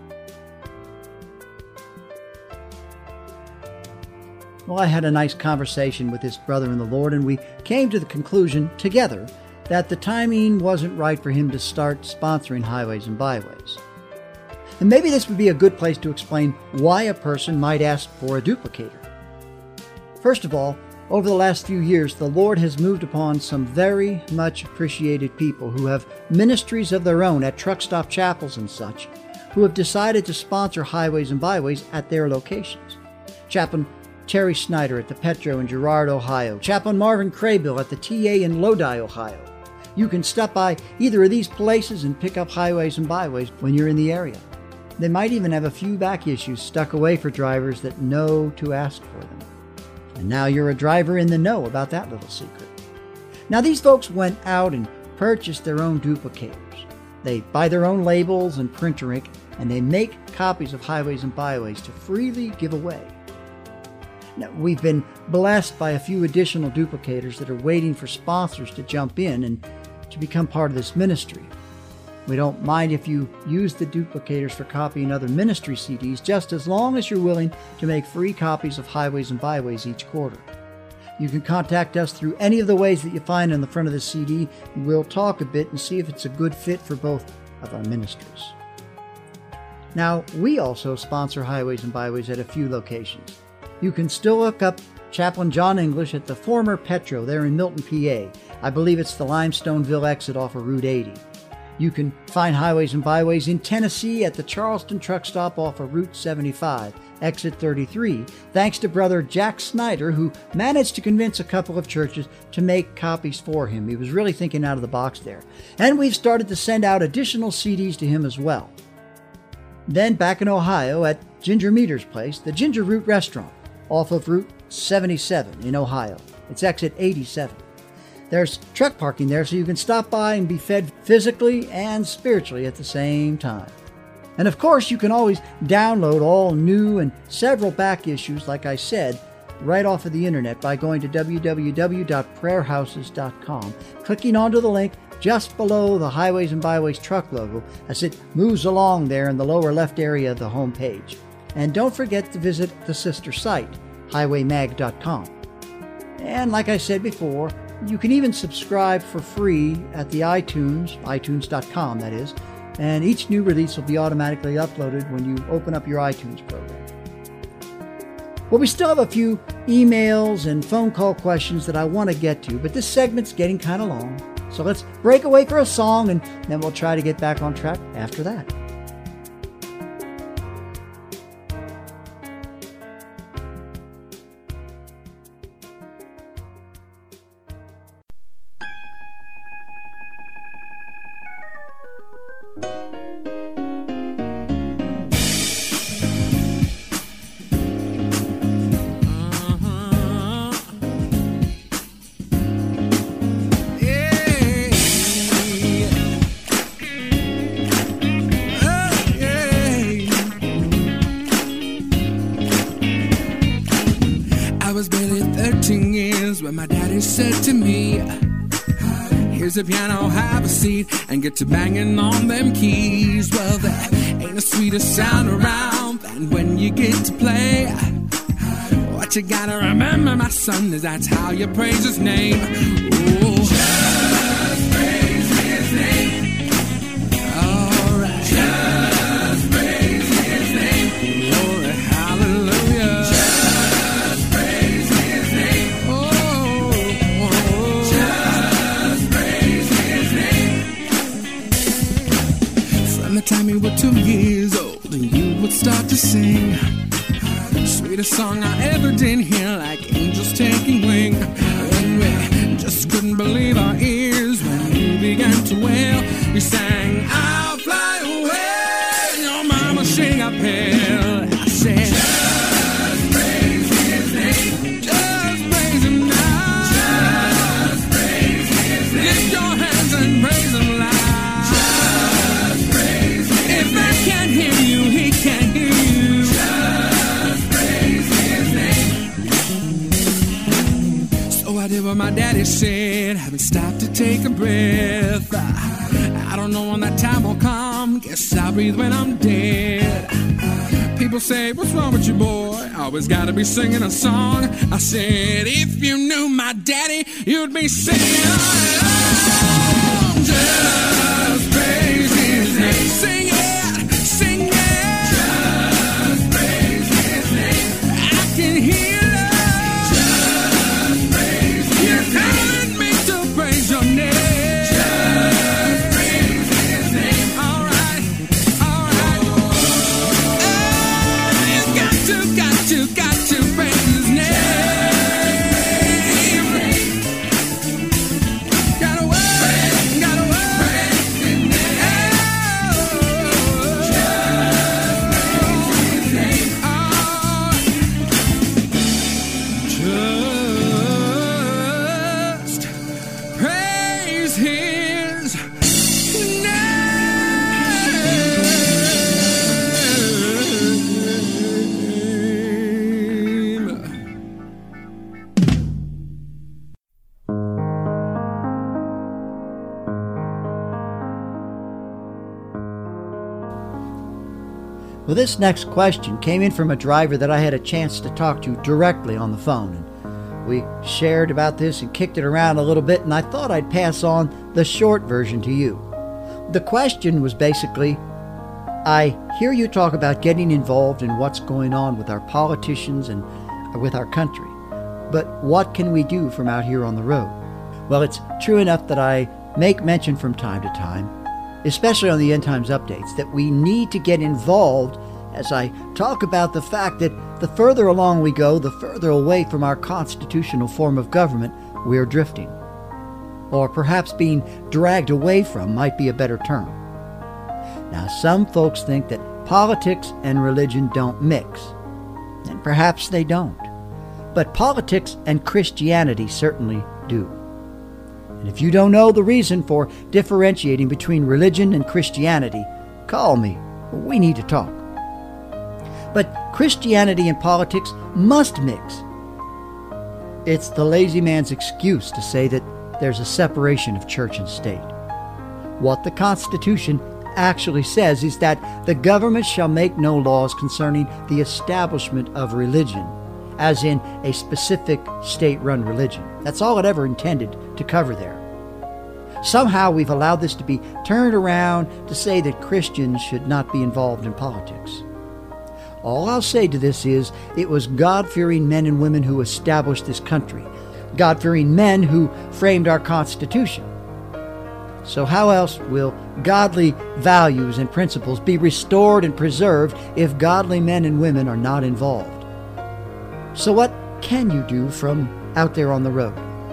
Well, I had a nice conversation with this brother in the Lord, and we came to the conclusion together that the timing wasn't right for him to start sponsoring Highways and Byways. And maybe this would be a good place to explain why a person might ask for a duplicator. First of all, over the last few years, the Lord has moved upon some very much appreciated people who have ministries of their own at truck stop chapels and such, who have decided to sponsor Highways and Byways at their locations. Chaplain Terry Snyder at the Petro in Girard, Ohio, Chaplain Marvin Craybill at the T A in Lodi, Ohio. You can stop by either of these places and pick up Highways and Byways when you're in the area. They might even have a few back issues stuck away for drivers that know to ask for them. And now you're a driver in the know about that little secret. Now these folks went out and purchased their own duplicators. They buy their own labels and printer ink, and they make copies of Highways and Byways to freely give away. Now, we've been blessed by a few additional duplicators that are waiting for sponsors to jump in and to become part of this ministry. We don't mind if you use the duplicators for copying other ministry C Ds, just as long as you're willing to make free copies of Highways and Byways each quarter. You can contact us through any of the ways that you find on the front of the C D, and we'll talk a bit and see if it's a good fit for both of our ministries. Now, we also sponsor Highways and Byways at a few locations. You can still look up Chaplain John English at the former Petro there in Milton, P A. I believe it's the Limestoneville exit off of Route eighty. You can find Highways and Byways in Tennessee at the Charleston truck stop off of Route seventy-five, exit thirty-three, thanks to Brother Jack Snyder, who managed to convince a couple of churches to make copies for him. He was really thinking out of the box there. And we've started to send out additional C Ds to him as well. Then back in Ohio at Ginger Meter's place, the Ginger Root Restaurant, off of Route seventy-seven in Ohio. It's exit eighty-seven. There's truck parking there, so you can stop by and be fed physically and spiritually at the same time. And of course, you can always download all new and several back issues, like I said, right off of the internet by going to w w w dot prayer houses dot com, clicking onto the link just below the Highways and Byways truck logo as it moves along there in the lower left area of the home page. And don't forget to visit the sister site, highway mag dot com. And like I said before, you can even subscribe for free at the iTunes, itunes dot com that is, and each new release will be automatically uploaded when you open up your iTunes program. Well, we still have a few emails and phone call questions that I want to get to, but this segment's getting kind of long. So let's break away for a song, and then we'll try to get back on track after that. Said to me, here's a piano, have a seat, and get to banging on them keys. Well, there ain't a sweeter sound around than when you get to play. What you gotta remember, my son, is that's how you praise his name. Ooh. Just praise his name. All right. Just praise his name. Glory, hallelujah. Just praise his name. Oh. Just praise his name. From the time you were two years old and you would start to sing, sweetest song I ever did hear, like angels taking wing. And we just couldn't believe our ears when you began to wail. You sang, I'll fly away. Your mama, she got pale. I said, just praise his name. Just praise him now. Just praise his name. Lift your hands and praise him loud. Just praise his name. If I can't hear you, he can't hear you. Just praise his name. So I did what my daddy said, haven't stopped to take a breath. I, I don't know when that time will come, guess I'll breathe when I'm dead. People say, what's wrong with you, boy? Always gotta be singing a song. I said, if you knew my daddy, you'd be singing along. Just praise his name. Sing it, sing it. Just praise his name. I can hear it. Just praise his You're name. Telling me to praise your name. Just praise his name. All right, all right. Oh, you got to, got to, got to Well, this next question came in from a driver that I had a chance to talk to directly on the phone. And we shared about this and kicked it around a little bit, and I thought I'd pass on the short version to you. The question was basically, I hear you talk about getting involved in what's going on with our politicians and with our country, but what can we do from out here on the road? Well, it's true enough that I make mention from time to time, especially on the End Times updates, that we need to get involved as I talk about the fact that the further along we go, the further away from our constitutional form of government we're drifting. Or perhaps being dragged away from might be a better term. Now, some folks think that politics and religion don't mix, and perhaps they don't. But politics and Christianity certainly do. And if you don't know the reason for differentiating between religion and Christianity, call me. We need to talk. But Christianity and politics must mix. It's the lazy man's excuse to say that there's a separation of church and state. What the Constitution actually says is that the government shall make no laws concerning the establishment of religion, as in a specific state-run religion. That's all it ever intended to cover there. Somehow we've allowed this to be turned around to say that Christians should not be involved in politics. All I'll say to this is, it was God-fearing men and women who established this country, God-fearing men who framed our Constitution. So how else will godly values and principles be restored and preserved if godly men and women are not involved? So what can you do from out there on the road?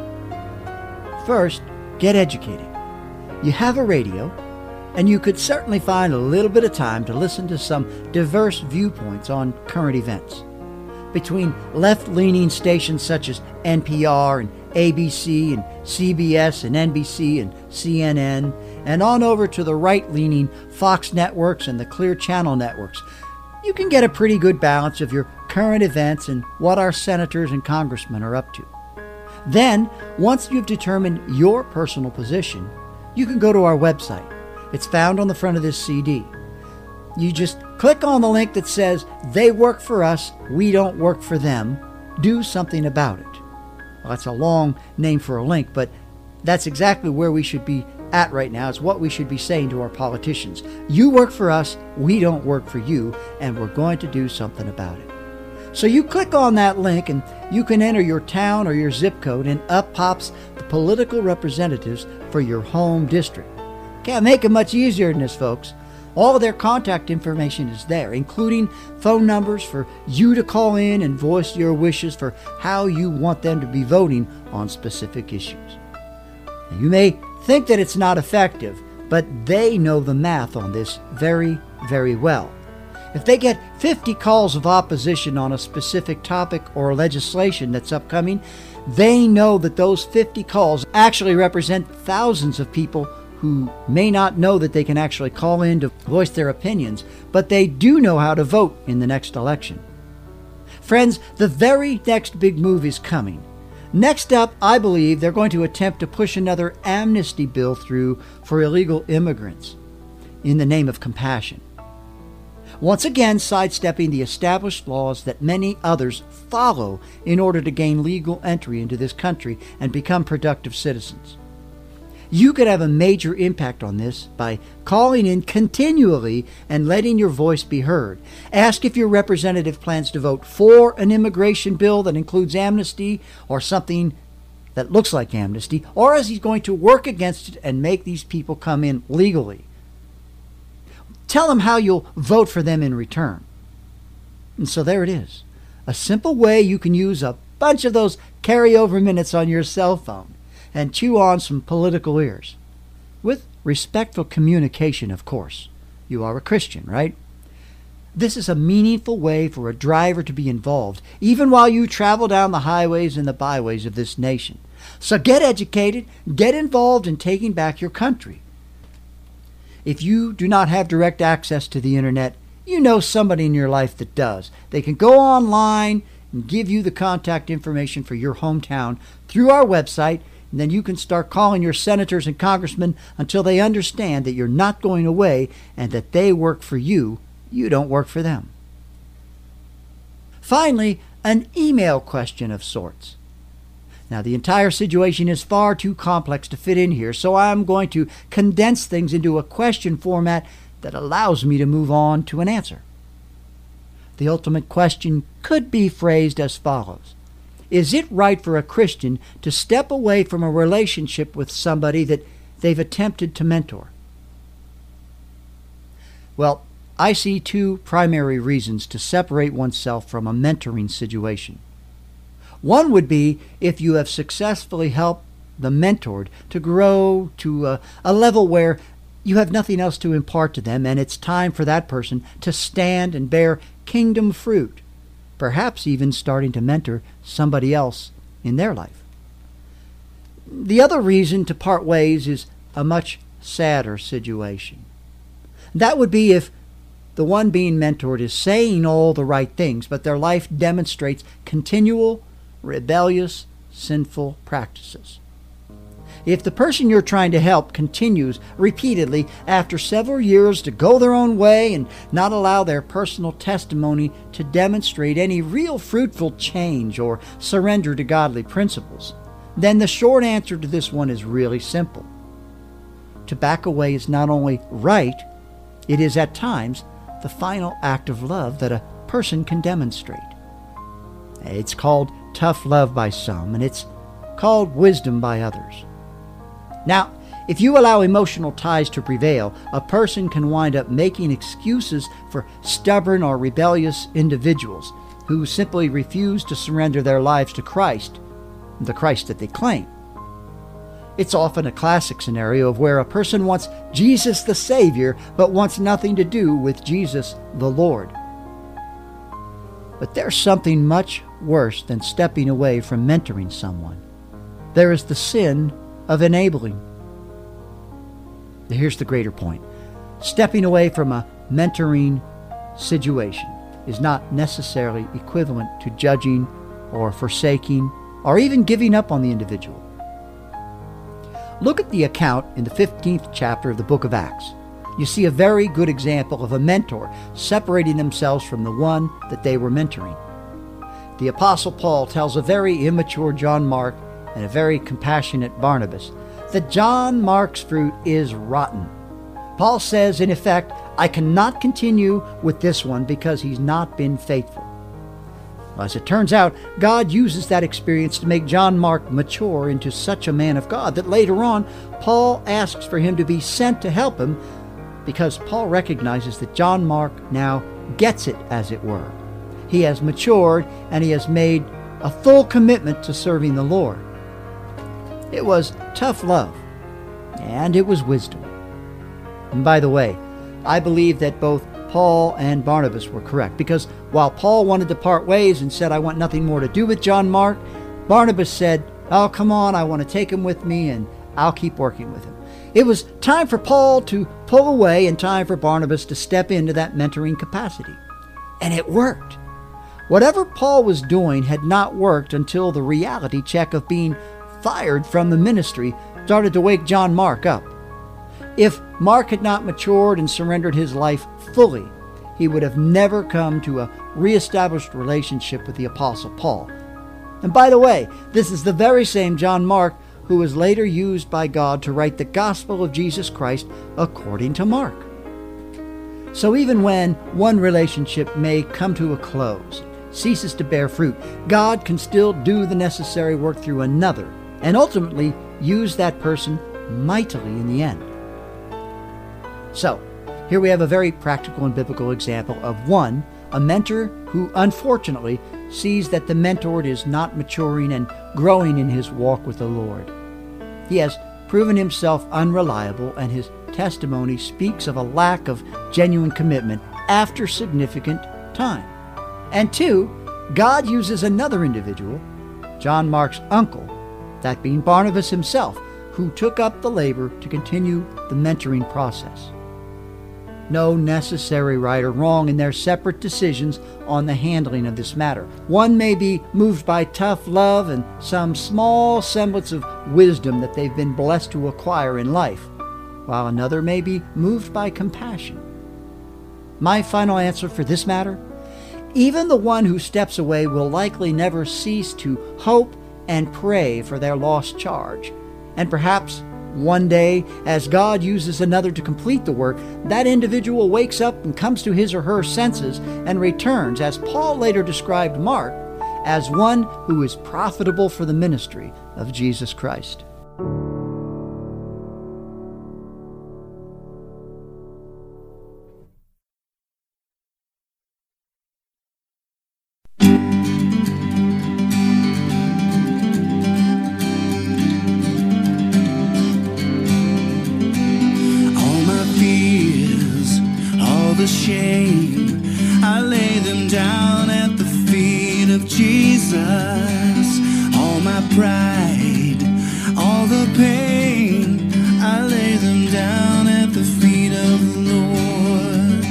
First, get educated. You have a radio, and you could certainly find a little bit of time to listen to some diverse viewpoints on current events. Between left-leaning stations such as N P R and A B C and C B S and N B C and C N N, and on over to the right-leaning Fox networks and the Clear Channel networks, you can get a pretty good balance of your current events and what our senators and congressmen are up to. Then, once you've determined your personal position, you can go to our website. It's found on the front of this C D. You just click on the link that says, "They work for us, we don't work for them. Do something about it." Well, that's a long name for a link, but that's exactly where we should be at right now. It's what we should be saying to our politicians. You work for us, we don't work for you, and we're going to do something about it. So you click on that link and you can enter your town or your zip code, and up pops the political representatives for your home district. Can't make it much easier than this, folks. All of their contact information is there, including phone numbers for you to call in and voice your wishes for how you want them to be voting on specific issues. Now, you may think that it's not effective, but they know the math on this very, very well. If they get fifty calls of opposition on a specific topic or legislation that's upcoming, they know that those fifty calls actually represent thousands of people who may not know that they can actually call in to voice their opinions, but they do know how to vote in the next election. Friends, the very next big move is coming. Next up, I believe they're going to attempt to push another amnesty bill through for illegal immigrants in the name of compassion. Once again, sidestepping the established laws that many others follow in order to gain legal entry into this country and become productive citizens. You could have a major impact on this by calling in continually and letting your voice be heard. Ask if your representative plans to vote for an immigration bill that includes amnesty or something that looks like amnesty, or is he going to work against it and make these people come in legally. Tell them how you'll vote for them in return. And so there it is. A simple way you can use a bunch of those carryover minutes on your cell phone and chew on some political ears. With respectful communication, of course. You are a Christian, right? This is a meaningful way for a driver to be involved, even while you travel down the highways and the byways of this nation. So get educated, get involved in taking back your country. If you do not have direct access to the internet, you know somebody in your life that does. They can go online and give you the contact information for your hometown through our website, and then you can start calling your senators and congressmen until they understand that you're not going away and that they work for you, you don't work for them. Finally, an email question of sorts. Now, the entire situation is far too complex to fit in here, so I'm going to condense things into a question format that allows me to move on to an answer. The ultimate question could be phrased as follows. Is it right for a Christian to step away from a relationship with somebody that they've attempted to mentor? Well, I see two primary reasons to separate oneself from a mentoring situation. One would be if you have successfully helped the mentored to grow to a, a level where you have nothing else to impart to them, and it's time for that person to stand and bear kingdom fruit, perhaps even starting to mentor somebody else in their life. The other reason to part ways is a much sadder situation. That would be if the one being mentored is saying all the right things, but their life demonstrates continual, rebellious, sinful practices. If the person you're trying to help continues repeatedly after several years to go their own way and not allow their personal testimony to demonstrate any real fruitful change or surrender to godly principles, then the short answer to this one is really simple. To back away is not only right, it is at times the final act of love that a person can demonstrate. It's called tough love by some, and it's called wisdom by others. Now, if you allow emotional ties to prevail, a person can wind up making excuses for stubborn or rebellious individuals who simply refuse to surrender their lives to Christ, the Christ that they claim. It's often a classic scenario of where a person wants Jesus the Savior, but wants nothing to do with Jesus the Lord. But there's something much worse than stepping away from mentoring someone. There is the sin of enabling. Here's the greater point. Stepping away from a mentoring situation is not necessarily equivalent to judging or forsaking or even giving up on the individual. Look at the account in the fifteenth chapter of the book of Acts. You see a very good example of a mentor separating themselves from the one that they were mentoring. The Apostle Paul tells a very immature John Mark and a very compassionate Barnabas that John Mark's fruit is rotten. Paul says, in effect, I cannot continue with this one because he's not been faithful. Well, as it turns out, God uses that experience to make John Mark mature into such a man of God that later on, Paul asks for him to be sent to help him because Paul recognizes that John Mark now gets it, as it were. He has matured and he has made a full commitment to serving the Lord. It was tough love, and it was wisdom. And by the way, I believe that both Paul and Barnabas were correct, because while Paul wanted to part ways and said, I want nothing more to do with John Mark, Barnabas said, oh, come on, I want to take him with me, and I'll keep working with him. It was time for Paul to pull away and time for Barnabas to step into that mentoring capacity. And it worked. Whatever Paul was doing had not worked until the reality check of being fired from the ministry started to wake John Mark up. If Mark had not matured and surrendered his life fully, he would have never come to a reestablished relationship with the Apostle Paul. And by the way, this is the very same John Mark who was later used by God to write the gospel of Jesus Christ according to Mark. So even when one relationship may come to a close, ceases to bear fruit, God can still do the necessary work through another and ultimately use that person mightily in the end. So, here we have a very practical and biblical example of one, a mentor who unfortunately sees that the mentored is not maturing and growing in his walk with the Lord. He has proven himself unreliable, and his testimony speaks of a lack of genuine commitment after significant time. And two, God uses another individual, John Mark's uncle, that being Barnabas himself, who took up the labor to continue the mentoring process. No necessary right or wrong in their separate decisions on the handling of this matter. One may be moved by tough love and some small semblance of wisdom that they've been blessed to acquire in life, while another may be moved by compassion. My final answer for this matter? Even the one who steps away will likely never cease to hope and pray for their lost charge. And perhaps one day, as God uses another to complete the work, that individual wakes up and comes to his or her senses and returns, as Paul later described Mark, as one who is profitable for the ministry of Jesus Christ. The shame, I lay them down at the feet of Jesus. All my pride, all the pain, I lay them down at the feet of the Lord.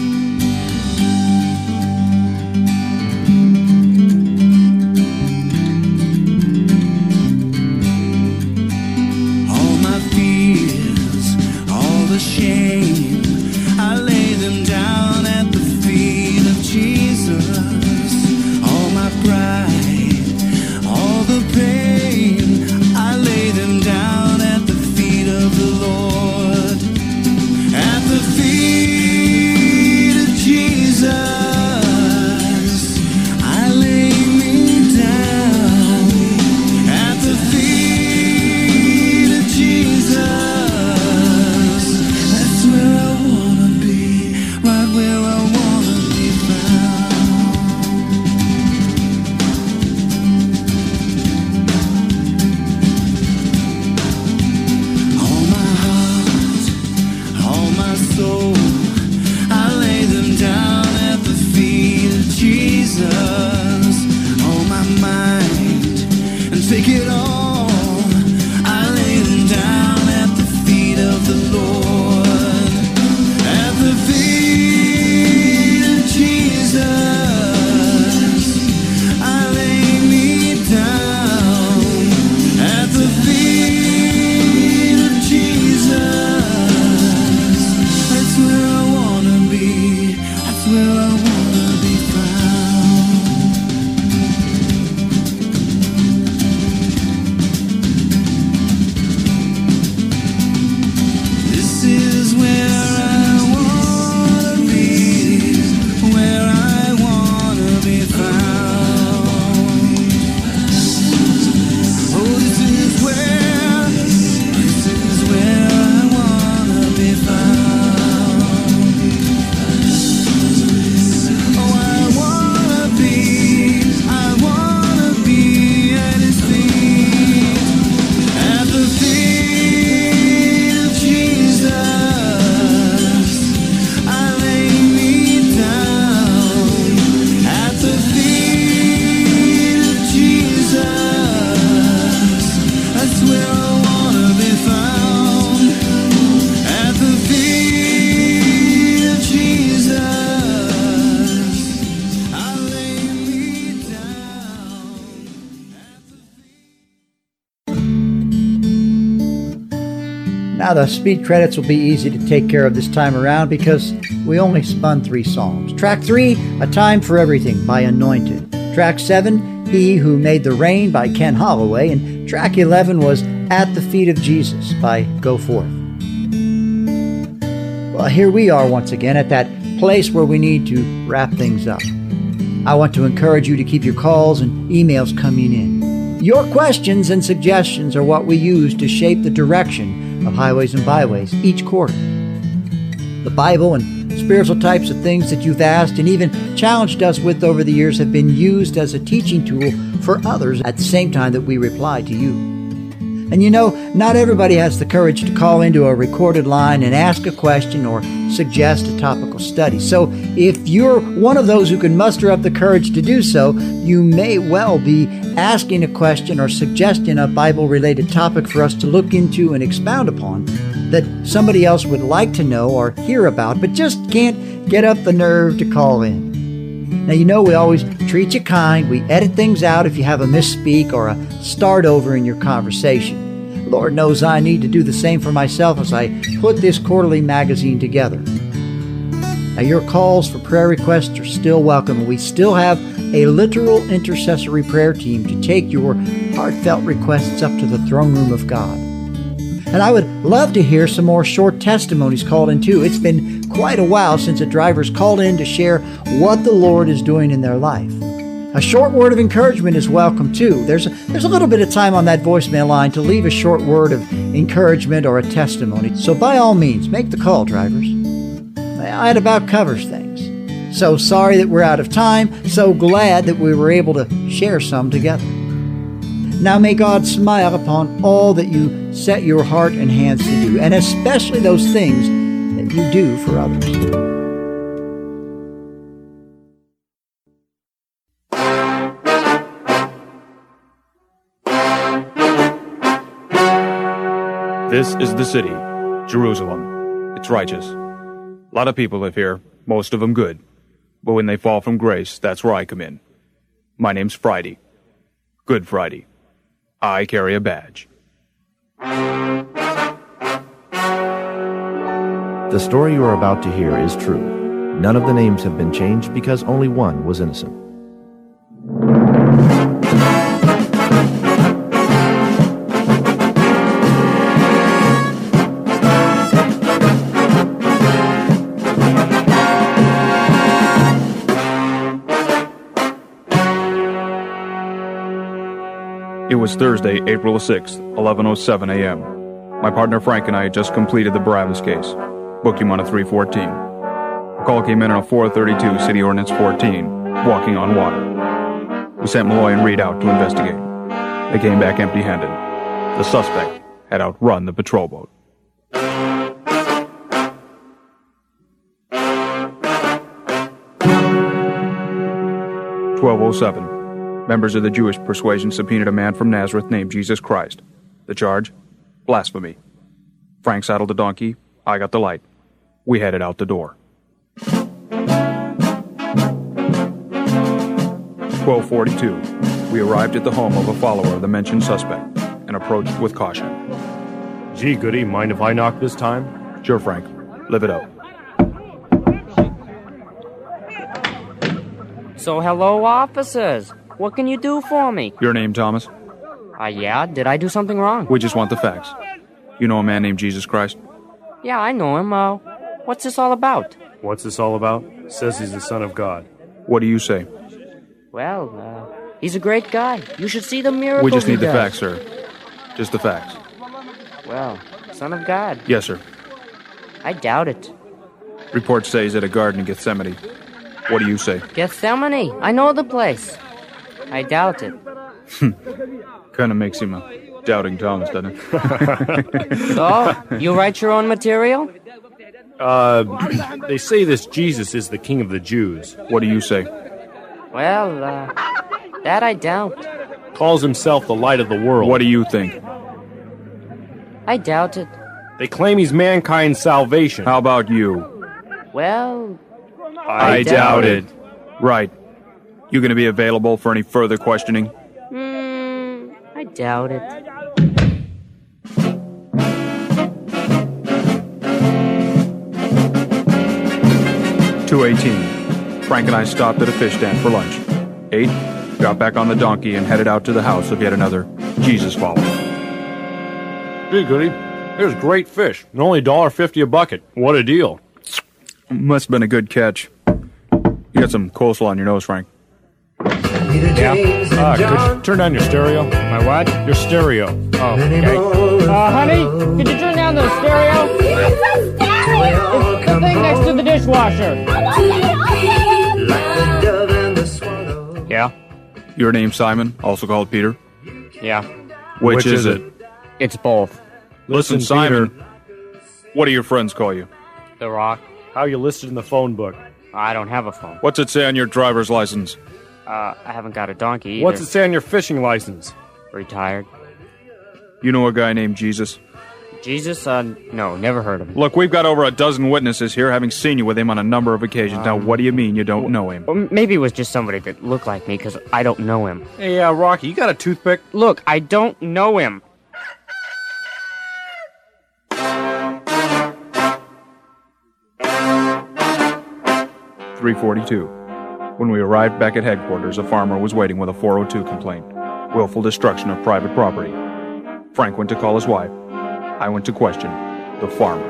All my fears, all the shame, I lay them down at the feet of Jesus. All my pride, all the pain, I lay them down at the feet of the Lord. At the feet of Jesus, I lay me down. At the feet of Jesus, that's where I wanna be, right where I wanna be found. All my heart, all my soul, I lay them down at the feet of Jesus. All my mind, and take it all, I lay them down at the feet of the Lord. At the feet of Jesus, I lay me down. At the feet of Jesus, that's where I wanna be, that's where I wanna be found. This is where I wanna be, where I wanna be found. Oh, this is where, this is where I wanna be found. Oh, I wanna be, I wanna be at His feet, at the feet of Jesus. I lay me down at the feet of Jesus. That's where I wanna be found. At the feet of Jesus, I lay me down. Now the speed credits will be easy to take care of this time around because we only spun three songs. Track three, A Time for Everything by Anointed. Track seven, He Who Made the Rain by Ken Holloway. And track eleven was At the Feet of Jesus by Go Forth. Well, here we are once again at that place where we need to wrap things up. I want to encourage you to keep your calls and emails coming in. Your questions and suggestions are what we use to shape the direction of Highways and Byways each quarter. The Bible and spiritual types of things that you've asked and even challenged us with over the years have been used as a teaching tool for others at the same time that we reply to you. And you know, not everybody has the courage to call into a recorded line and ask a question or suggest a topical study. So if you're one of those who can muster up the courage to do so, you may well be asking a question or suggesting a Bible-related topic for us to look into and expound upon that somebody else would like to know or hear about, but just can't get up the nerve to call in. Now, you know we always treat you kind. We edit things out if you have a misspeak or a start over in your conversation. Lord knows I need to do the same for myself as I put this quarterly magazine together. Now, your calls for prayer requests are still welcome. We still have a literal intercessory prayer team to take your heartfelt requests up to the throne room of God. And I would love to hear some more short testimonies called in too. It's been quite a while since a driver's called in to share what the Lord is doing in their life. A short word of encouragement is welcome too. There's a, there's a little bit of time on that voicemail line to leave a short word of encouragement or a testimony. So by all means, make the call, drivers. That about covers things. So sorry that we're out of time. So glad that we were able to share some together. Now may God smile upon all that you set your heart and hands to do, and especially those things that you do for others. This is the city, Jerusalem. It's righteous. A lot of people live here, most of them good. But when they fall from grace, that's where I come in. My name's Friday. Good Friday. I carry a badge. The story you are about to hear is true. None of the names have been changed because only one was innocent. It was Thursday, April sixth, eleven oh seven a.m. My partner Frank and I had just completed the Barabbas case. Booked him on a three fourteen. A call came in on a four thirty-two City Ordinance fourteen, walking on water. We sent Malloy and Reed out to investigate. They came back empty-handed. The suspect had outrun the patrol boat. twelve oh seven. Members of the Jewish persuasion subpoenaed a man from Nazareth named Jesus Christ. The charge? Blasphemy. Frank saddled the donkey. I got the light. We headed out the door. twelve forty-two. We arrived at the home of a follower of the mentioned suspect and approached with caution. Gee, goody, mind if I knock this time? Sure, Frank. Live it up. So, hello, officers. What can you do for me? Your name, Thomas? Uh, yeah? Did I do something wrong? We just want the facts. You know a man named Jesus Christ? Yeah, I know him. Uh, what's this all about? What's this all about? Says he's the Son of God. What do you say? Well, uh, he's a great guy. You should see the miracles We just need he the does. facts, sir. Just the facts. Well, Son of God. Yes, sir. I doubt it. Reports say he's at a garden in Gethsemane. What do you say? Gethsemane. I know the place. I doubt it. Kind of makes him a doubting Thomas, doesn't it? So, you write your own material? Uh, they say this Jesus is the King of the Jews. What do you say? Well, uh, that I doubt. Calls himself the light of the world. What do you think? I doubt it. They claim he's mankind's salvation. How about you? Well, I, I doubt, doubt it. Right. You going to be available for any further questioning? Hmm, I doubt it. two eighteen. Frank and I stopped at a fish stand for lunch. eight. Got back on the donkey and headed out to the house of yet another Jesus follower. Gee, goody. There's great fish. And only one dollar fifty a bucket. What a deal. Must have been a good catch. You got some coleslaw on your nose, Frank. Yeah. Uh, could you turn down your stereo? My what? Your stereo. Oh, okay. Uh, honey, could you turn down the stereo? It's the thing next to the dishwasher. Yeah? Your name's Simon, also called Peter? Yeah. Which, Which is, is it? it? It's both. Listen, Listen, Simon. What do your friends call you? The Rock. How you listed in the phone book? I don't have a phone. What's it say on your driver's license? Uh, I haven't got a donkey either. What's it say on your fishing license? Retired. You know a guy named Jesus? Jesus? Uh, no, never heard of him. Look, we've got over a dozen witnesses here having seen you with him on a number of occasions. now, what do you mean you don't know him? Well, maybe it was just somebody that looked like me, because I don't know him. Hey, uh, Rocky, you got a toothpick? Look, I don't know him. three forty-two. When we arrived back at headquarters, a farmer was waiting with a four oh two complaint. Willful destruction of private property. Frank went to call his wife. I went to question the farmer.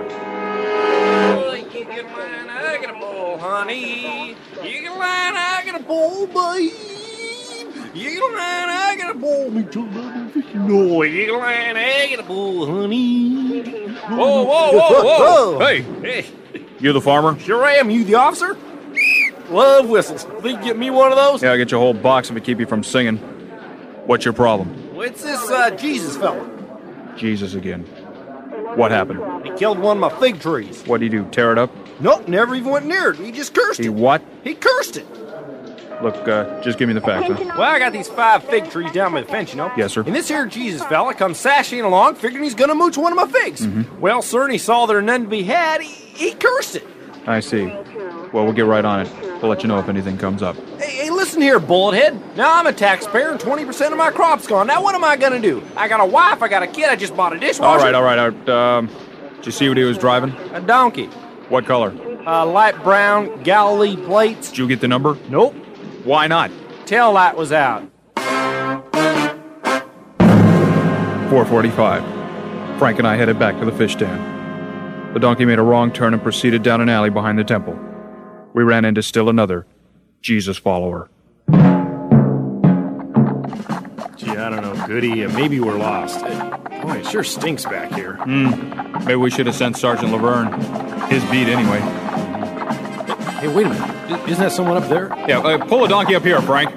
Honey, you can line, I got a bowl, babe. You can line, I got a bowl, me too, baby. No, you can line, I got a bowl, honey. Whoa, whoa, whoa, whoa! Hey, Hey, you the farmer? sure am. You the officer? Love whistles. Think you get me one of those? Yeah, I'll get you a whole box if it keep you from singing. What's your problem? What's this uh, Jesus fella? Jesus again. What happened? He killed one of my fig trees. What did he do, tear it up? Nope, never even went near it. He just cursed He it. what? He cursed it. Look, uh, just give me the facts, huh? Well, I got these five fig trees down by the fence, you know? Yes, sir. And this here Jesus fella comes sashing along, figuring he's gonna mooch one of my figs. Mm-hmm. Well, sir, and he saw there none to be had, he, he cursed it. I see. Well, we'll get right on it. We'll let you know if anything comes up. Hey, hey, listen here, bullethead. Now I'm a taxpayer and twenty percent of my crop's gone. Now what am I gonna do? I got a wife, I got a kid, I just bought a dishwasher. All right, all right, all right. Um, did you see what he was driving? A donkey. What color? Uh, light brown, Galilee plates. Did you get the number? Nope. Why not? Tail light was out. four forty-five. Frank and I headed back to the fish stand. The donkey made a wrong turn and proceeded down an alley behind the temple. We ran into still another Jesus follower. Gee, I don't know, Goody. Uh, maybe we're lost. Boy, it sure stinks back here. Hmm. Maybe we should have sent Sergeant Laverne. His beat, anyway. Hey, wait a minute. I- Isn't that someone up there? Yeah, uh, pull the donkey up here, Frank.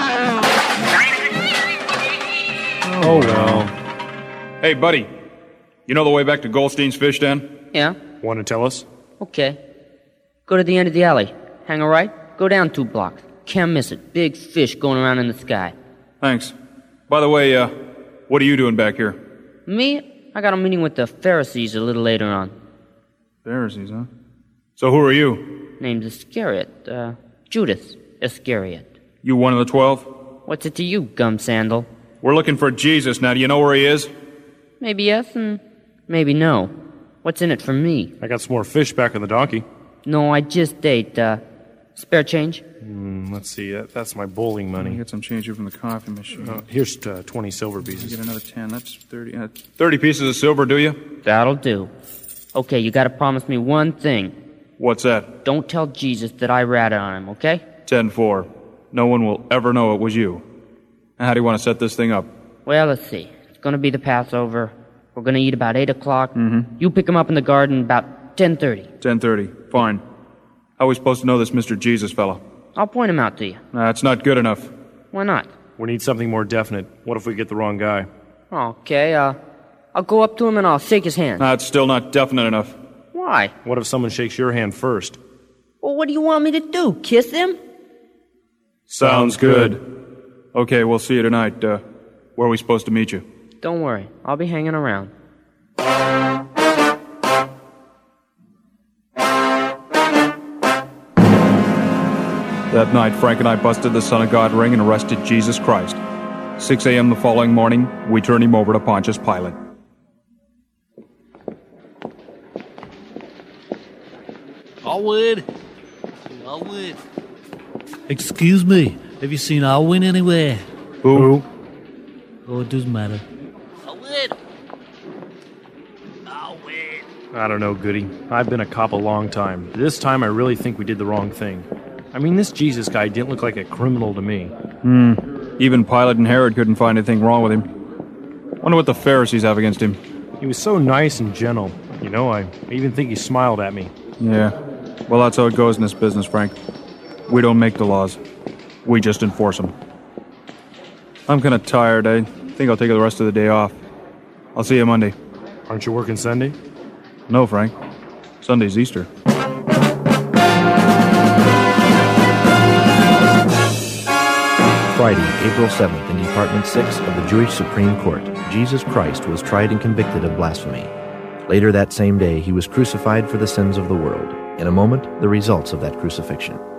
Oh, well. Hey, buddy. You know the way back to Goldstein's fish den? Yeah? Want to tell us? Okay. Go to the end of the alley. Hang a right. Go down two blocks. Can't miss it. Big fish going around in the sky. Thanks. By the way, uh, what are you doing back here? Me? I got a meeting with the Pharisees a little later on. Pharisees, huh? So who are you? Name's Iscariot. Uh, Judas Iscariot. You one of the twelve? What's it to you, gum sandal? We're looking for Jesus. Now, do you know where he is? Maybe yes and maybe no. What's in it for me? I got some more fish back on the donkey. No, I just ate, uh, spare change? Hmm, let's see. That, that's my bowling money. Get some change here from the coffee machine. Uh, here's uh, twenty silver You pieces. get another ten. That's thirty. Uh, thirty pieces of silver, do you? That'll do. Okay, you gotta promise me one thing. What's that? Don't tell Jesus that I ratted on him, okay? ten four. No one will ever know it was you. Now, how do you want to set this thing up? Well, let's see. It's gonna be the Passover. We're gonna eat about eight o'clock. Mm-hmm. You pick him up in the garden about ten thirty. ten thirty. Fine. How are we supposed to know this Mister Jesus fella? I'll point him out to you. That's not good enough. Why not? We need something more definite. What if we get the wrong guy? Okay, uh, I'll go up to him and I'll shake his hand. That's still not definite enough. Why? What if someone shakes your hand first? Well, what do you want me to do? Kiss him? Sounds good. Okay, we'll see you tonight. Uh, where are we supposed to meet you? Don't worry. I'll be hanging around. That night, Frank and I busted the Son of God ring and arrested Jesus Christ. six a.m. the following morning, we turned him over to Pontius Pilate. Alwood? Alwood? Excuse me, have you seen Alwyn anywhere? Who? Oh, it doesn't matter. Alwood! I don't know, Goody. I've been a cop a long time. This time I really think we did the wrong thing. I mean, this Jesus guy didn't look like a criminal to me. Hmm. Even Pilate and Herod couldn't find anything wrong with him. Wonder what the Pharisees have against him. He was so nice and gentle. You know, I even think he smiled at me. Yeah. Well, that's how it goes in this business, Frank. We don't make the laws. We just enforce them. I'm kind of tired. I think I'll take the rest of the day off. I'll see you Monday. Aren't you working Sunday? No, Frank. Sunday's Easter. Friday, April seventh, in Department six of the Jewish Supreme Court, Jesus Christ was tried and convicted of blasphemy. Later that same day, he was crucified for the sins of the world. In a moment, the results of that crucifixion.